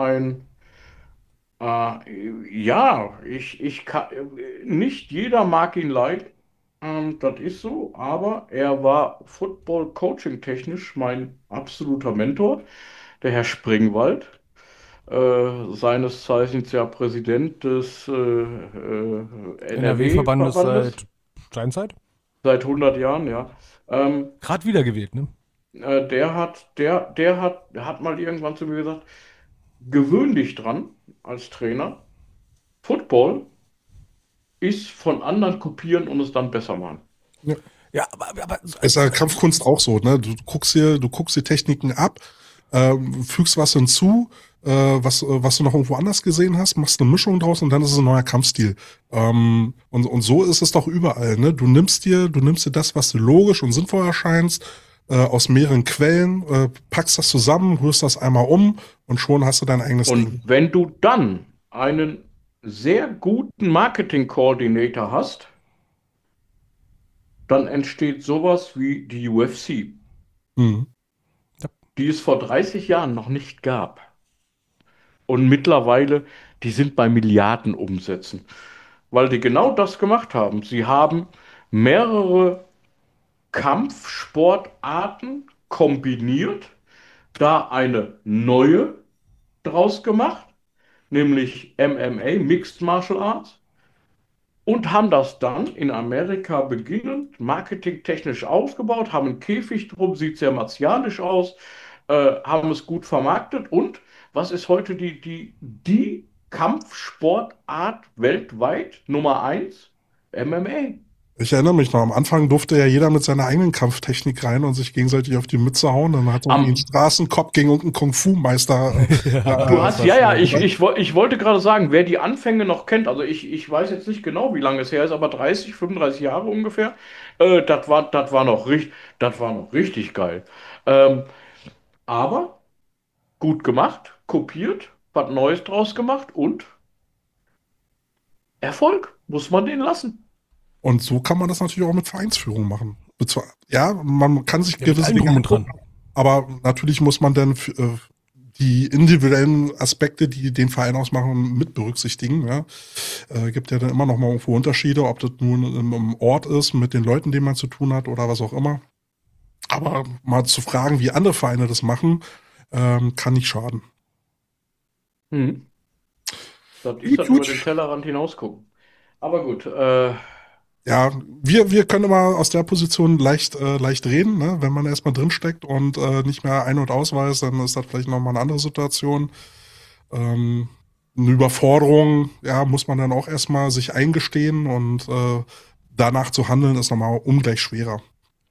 ja, ich kann, nicht jeder mag ihn leiden, das ist so, aber er war Football-Coaching-technisch mein absoluter Mentor, der Herr Springwald, seines Zeichens ja Präsident des NRW-Verbandes NRW-Verbandes seit Steinzeit. seit 100 Jahren, ja. Gerade wiedergewählt, ne? Der hat mal irgendwann zu mir gesagt, gewöhn dich dran als Trainer. Football ist von anderen kopieren und es dann besser machen. Ja. Ja, aber Ist ja Kampfkunst auch so, ne? Du guckst die Techniken ab, fügst was hinzu, was du noch irgendwo anders gesehen hast, machst eine Mischung draus und dann ist es ein neuer Kampfstil. Und so ist es doch überall, ne? Du nimmst dir das, was dir logisch und sinnvoll erscheint, aus mehreren Quellen, packst das zusammen, rührst das einmal um und schon hast du dein eigenes Und Ding. wenn du dann einen sehr guten Marketing-Coordinator hast, dann entsteht sowas wie die UFC, Mhm. die es vor 30 Jahren noch nicht gab. Und mittlerweile, die sind bei Milliardenumsätzen, weil die genau das gemacht haben. Sie haben mehrere Kampfsportarten kombiniert, da eine neue draus gemacht, nämlich MMA, Mixed Martial Arts, und haben das dann in Amerika beginnend marketingtechnisch aufgebaut, haben einen Käfig drum, sieht sehr martialisch aus, haben es gut vermarktet und was ist heute die Kampfsportart weltweit Nummer eins? MMA. Ich erinnere mich noch, am Anfang durfte ja jeder mit seiner eigenen Kampftechnik rein und sich gegenseitig auf die Mütze hauen. Dann hat irgendwie ein Am, Straßenkopf gegen irgendeinen Kung-Fu-Meister. Du das hast, war ja, ja, schön. ich wollte gerade sagen, wer die Anfänge noch kennt, also ich weiß jetzt nicht genau, wie lange es her ist, aber 30, 35 Jahre ungefähr, das war noch richtig geil. Ähm, aber gut gemacht, kopiert, was Neues draus gemacht und Erfolg, muss man den lassen. Und so kann man das natürlich auch mit Vereinsführung machen. Ja, man kann sich Ja, mit gewisse allem Dinge drum und dran. angucken, aber natürlich muss man dann die individuellen Aspekte, die den Verein ausmachen, mit berücksichtigen. Ja. Gibt ja dann immer noch mal irgendwo Unterschiede, ob das nun im Ort ist, mit den Leuten, denen man zu tun hat oder was auch immer. Aber mal zu fragen, wie andere Vereine das machen, kann nicht schaden. Hm. Das ist Gut, dann über gut. den Tellerrand hinausgucken. Aber gut, Ja, wir können immer aus der Position leicht reden, ne? Wenn man erstmal drinsteckt und nicht mehr ein- und ausweist, dann ist das vielleicht nochmal eine andere Situation. Ähm, eine Überforderung, ja, muss man dann auch erstmal sich eingestehen und danach zu handeln, ist nochmal ungleich schwerer.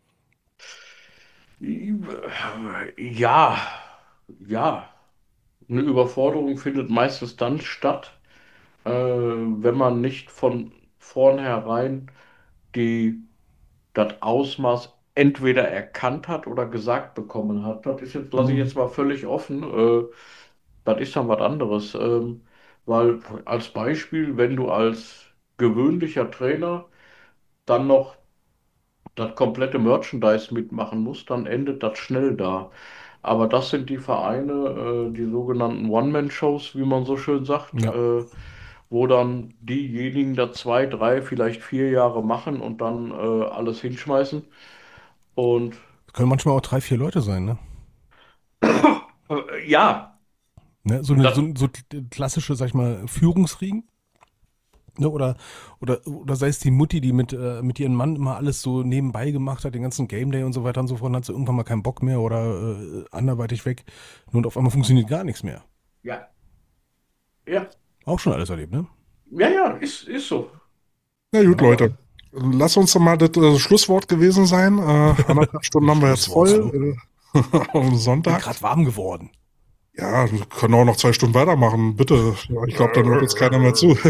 ja, ja, eine Überforderung findet meistens dann statt, wenn man nicht von vornherein die, das Ausmaß entweder erkannt hat oder gesagt bekommen hat. Das ist jetzt, lasse ich Mhm. jetzt mal völlig offen, das ist dann was anderes. Weil als Beispiel, wenn du als gewöhnlicher Trainer dann noch das komplette Merchandise mitmachen musst, dann endet das schnell da. Aber das sind die Vereine, die sogenannten One-Man-Shows, wie man so schön sagt, Ja. wo dann diejenigen da 2, 3, vielleicht 4 Jahre machen und dann alles hinschmeißen. Und Das können manchmal auch 3, 4 Leute sein, ne? ja, Ne? das, So klassische, sag ich mal, Führungsriegen. Ne? Oder sei es die Mutti, die mit ihrem Mann immer alles so nebenbei gemacht hat, den ganzen Game Day und so weiter und so fort, und hat sie irgendwann mal keinen Bock mehr oder anderweitig weg. Und auf einmal funktioniert gar nichts mehr. ja, ja, Auch schon alles erlebt, ne? ja, ja, ist so. Na gut, Ja. Leute. Lass uns doch mal das Schlusswort gewesen sein. 1,5 Stunden haben wir jetzt Schlusswort. voll auf dem Bin Sonntag. gerade warm geworden. Ja, wir können auch noch 2 Stunden weitermachen, bitte. Ja, ich glaube, dann hört jetzt keiner mehr zu.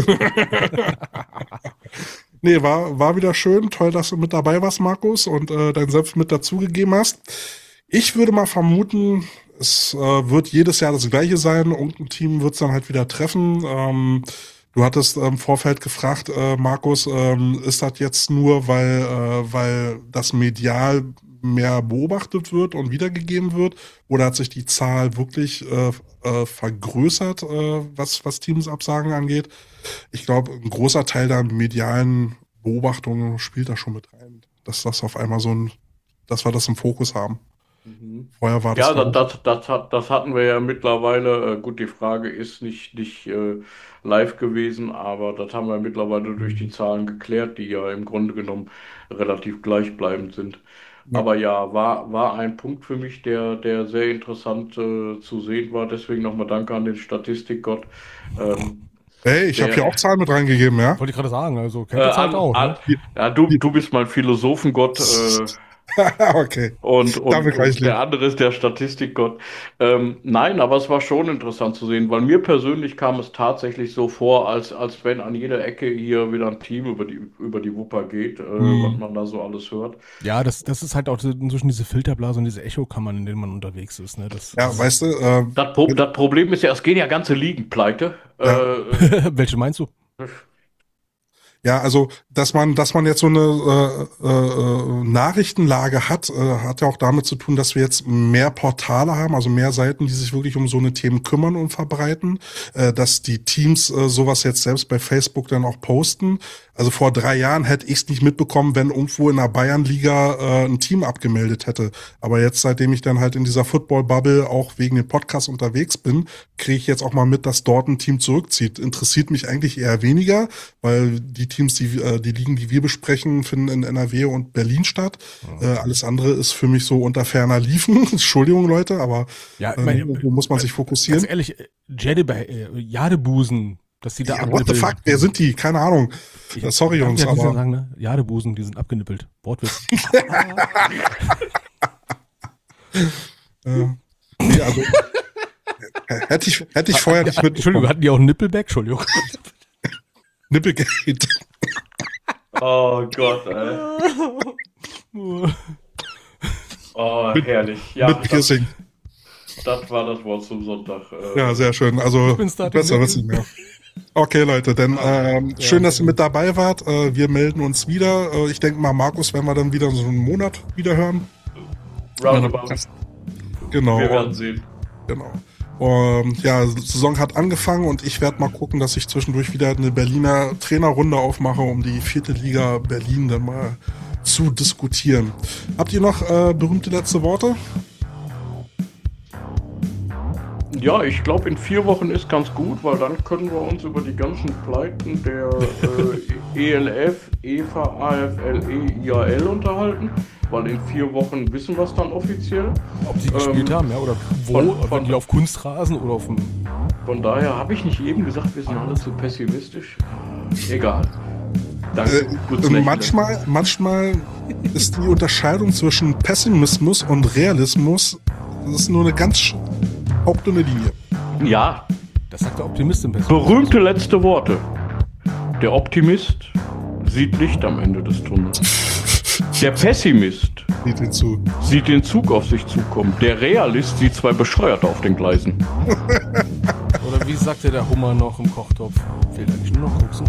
Nee, war wieder schön. Toll, dass du mit dabei warst, Markus, und dein Senf mit dazugegeben hast. Ich würde mal vermuten, es wird jedes Jahr das Gleiche sein. Irgendein Team wird es dann halt wieder treffen. Du hattest im Vorfeld gefragt, Markus, ist das jetzt nur, weil das medial mehr beobachtet wird und wiedergegeben wird? Oder hat sich die Zahl wirklich vergrößert, was Teamsabsagen angeht? Ich glaube, ein großer Teil der medialen Beobachtungen spielt da schon mit rein. Dass das auf einmal dass wir das im Fokus haben. Mhm. Vorher war das, Ja, glaube ich. das hatten wir ja mittlerweile. Gut, die Frage ist nicht live gewesen, aber das haben wir mittlerweile durch die Zahlen geklärt, die ja im Grunde genommen relativ gleichbleibend sind. Ja. Aber ja, war ein Punkt für mich, der sehr interessant zu sehen war. Deswegen nochmal Danke an den Statistikgott. Ähm, Hey, ich habe hier auch Zahlen mit reingegeben, ja? Wollte ich gerade sagen, also kennt halt auch. Ne? Ja, du bist mein Philosophengott. Okay. Und reichlich. der andere ist der Statistikgott. Nein, aber es war schon interessant zu sehen, weil mir persönlich kam es tatsächlich so vor, als wenn an jeder Ecke hier wieder ein Team über die Wupper geht, was man da so alles hört. Ja, das ist halt auch inzwischen diese Filterblase und diese Echokammern, in denen man unterwegs ist. Ne? Weißt du, Das Problem ist ja, es gehen ja ganze Ligen pleite. Welche meinst du? ja, also, dass man jetzt so eine Nachrichtenlage hat ja auch damit zu tun, dass wir jetzt mehr Portale haben, also mehr Seiten, die sich wirklich um so eine Themen kümmern und verbreiten, dass die Teams sowas jetzt selbst bei Facebook dann auch posten. Also vor 3 Jahren hätte ich es nicht mitbekommen, wenn irgendwo in der Bayernliga ein Team abgemeldet hätte. Aber jetzt, seitdem ich dann halt in dieser Football-Bubble auch wegen dem Podcast unterwegs bin, kriege ich jetzt auch mal mit, dass dort ein Team zurückzieht. Interessiert mich eigentlich eher weniger, weil die Teams, die Ligen, die wir besprechen, finden in NRW und Berlin statt. Alles andere ist für mich so unter ferner Liefen. Entschuldigung, Leute, aber ja, wo muss man sich fokussieren? Ganz ehrlich, Jadebusen, dass die da what the fuck, wer sind die? Keine Ahnung. Sorry, Jungs, aber... Sagen, ne? Jadebusen, die sind abgenippelt. Wortwitz. nee, also... hätte ich vorher nicht mit... Entschuldigung, hatten die auch einen Nippelback? Entschuldigung. Nippelgate. Oh Gott, ey. Oh, herrlich. Ja, mit Piercing. Das war das Wort zum Sonntag. Ja, sehr schön. Also, besser wird's nicht mehr. Okay, Leute, dann schön, dass ihr mit dabei wart. Wir melden uns wieder. Ich denke mal, Markus, werden wir dann wieder in so einen Monat wieder hören. Roundabout. Genau. Wir werden sehen. Genau. Ja, Saison hat angefangen und ich werde mal gucken, dass ich zwischendurch wieder eine Berliner Trainerrunde aufmache, um die 4. Liga Berlin dann mal zu diskutieren. Habt ihr noch berühmte letzte Worte? Ja, ich glaube, in 4 Wochen ist ganz gut, weil dann können wir uns über die ganzen Pleiten der ELF, EVA, AFL, EIAL unterhalten, weil in 4 Wochen wissen wir es dann offiziell. Ob sie gespielt haben, ja, oder wo, wenn die auf Kunstrasen oder auf dem... Von daher habe ich nicht eben gesagt, wir sind alle zu pessimistisch. Egal. Danke. Manchmal ist die Unterscheidung zwischen Pessimismus und Realismus, das ist nur eine ganz hauptdünne Linie. Ja. Das sagt der Optimist im Pessimismus. Berühmte letzte Worte. Der Optimist sieht Licht am Ende des Tunnels. Der Pessimist sieht den Zug auf sich zukommen. Der Realist sieht 2 Bescheuerte auf den Gleisen. Oder wie sagte der Hummer noch im Kochtopf? Fehlt eigentlich nur noch Koks.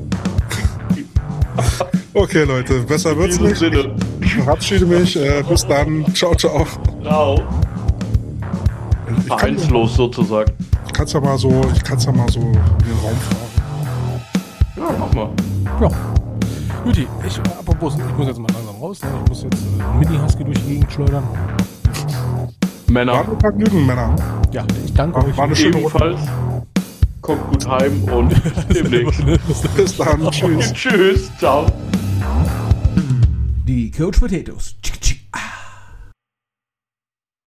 Okay, Leute, besser wird's nicht. Ich verabschiede mich. Bis dann. Ciao, ciao. Ciao. Vereinslos sozusagen. Ich kann's ja mal so in den Raum fragen. Ja, mach mal. Ja. Juti, apropos, ich muss jetzt mal langsam raus. Ne? Ich muss jetzt Mini-Husky durch die Gegend schleudern. Männer. War ein Vergnügen, Männer. Ja, ich danke euch. War eine schöne Ebenfalls. Kommt gut heim und bis demnächst. Bis dann. Tschüss. Tschüss. Ciao. Die Coach Potatoes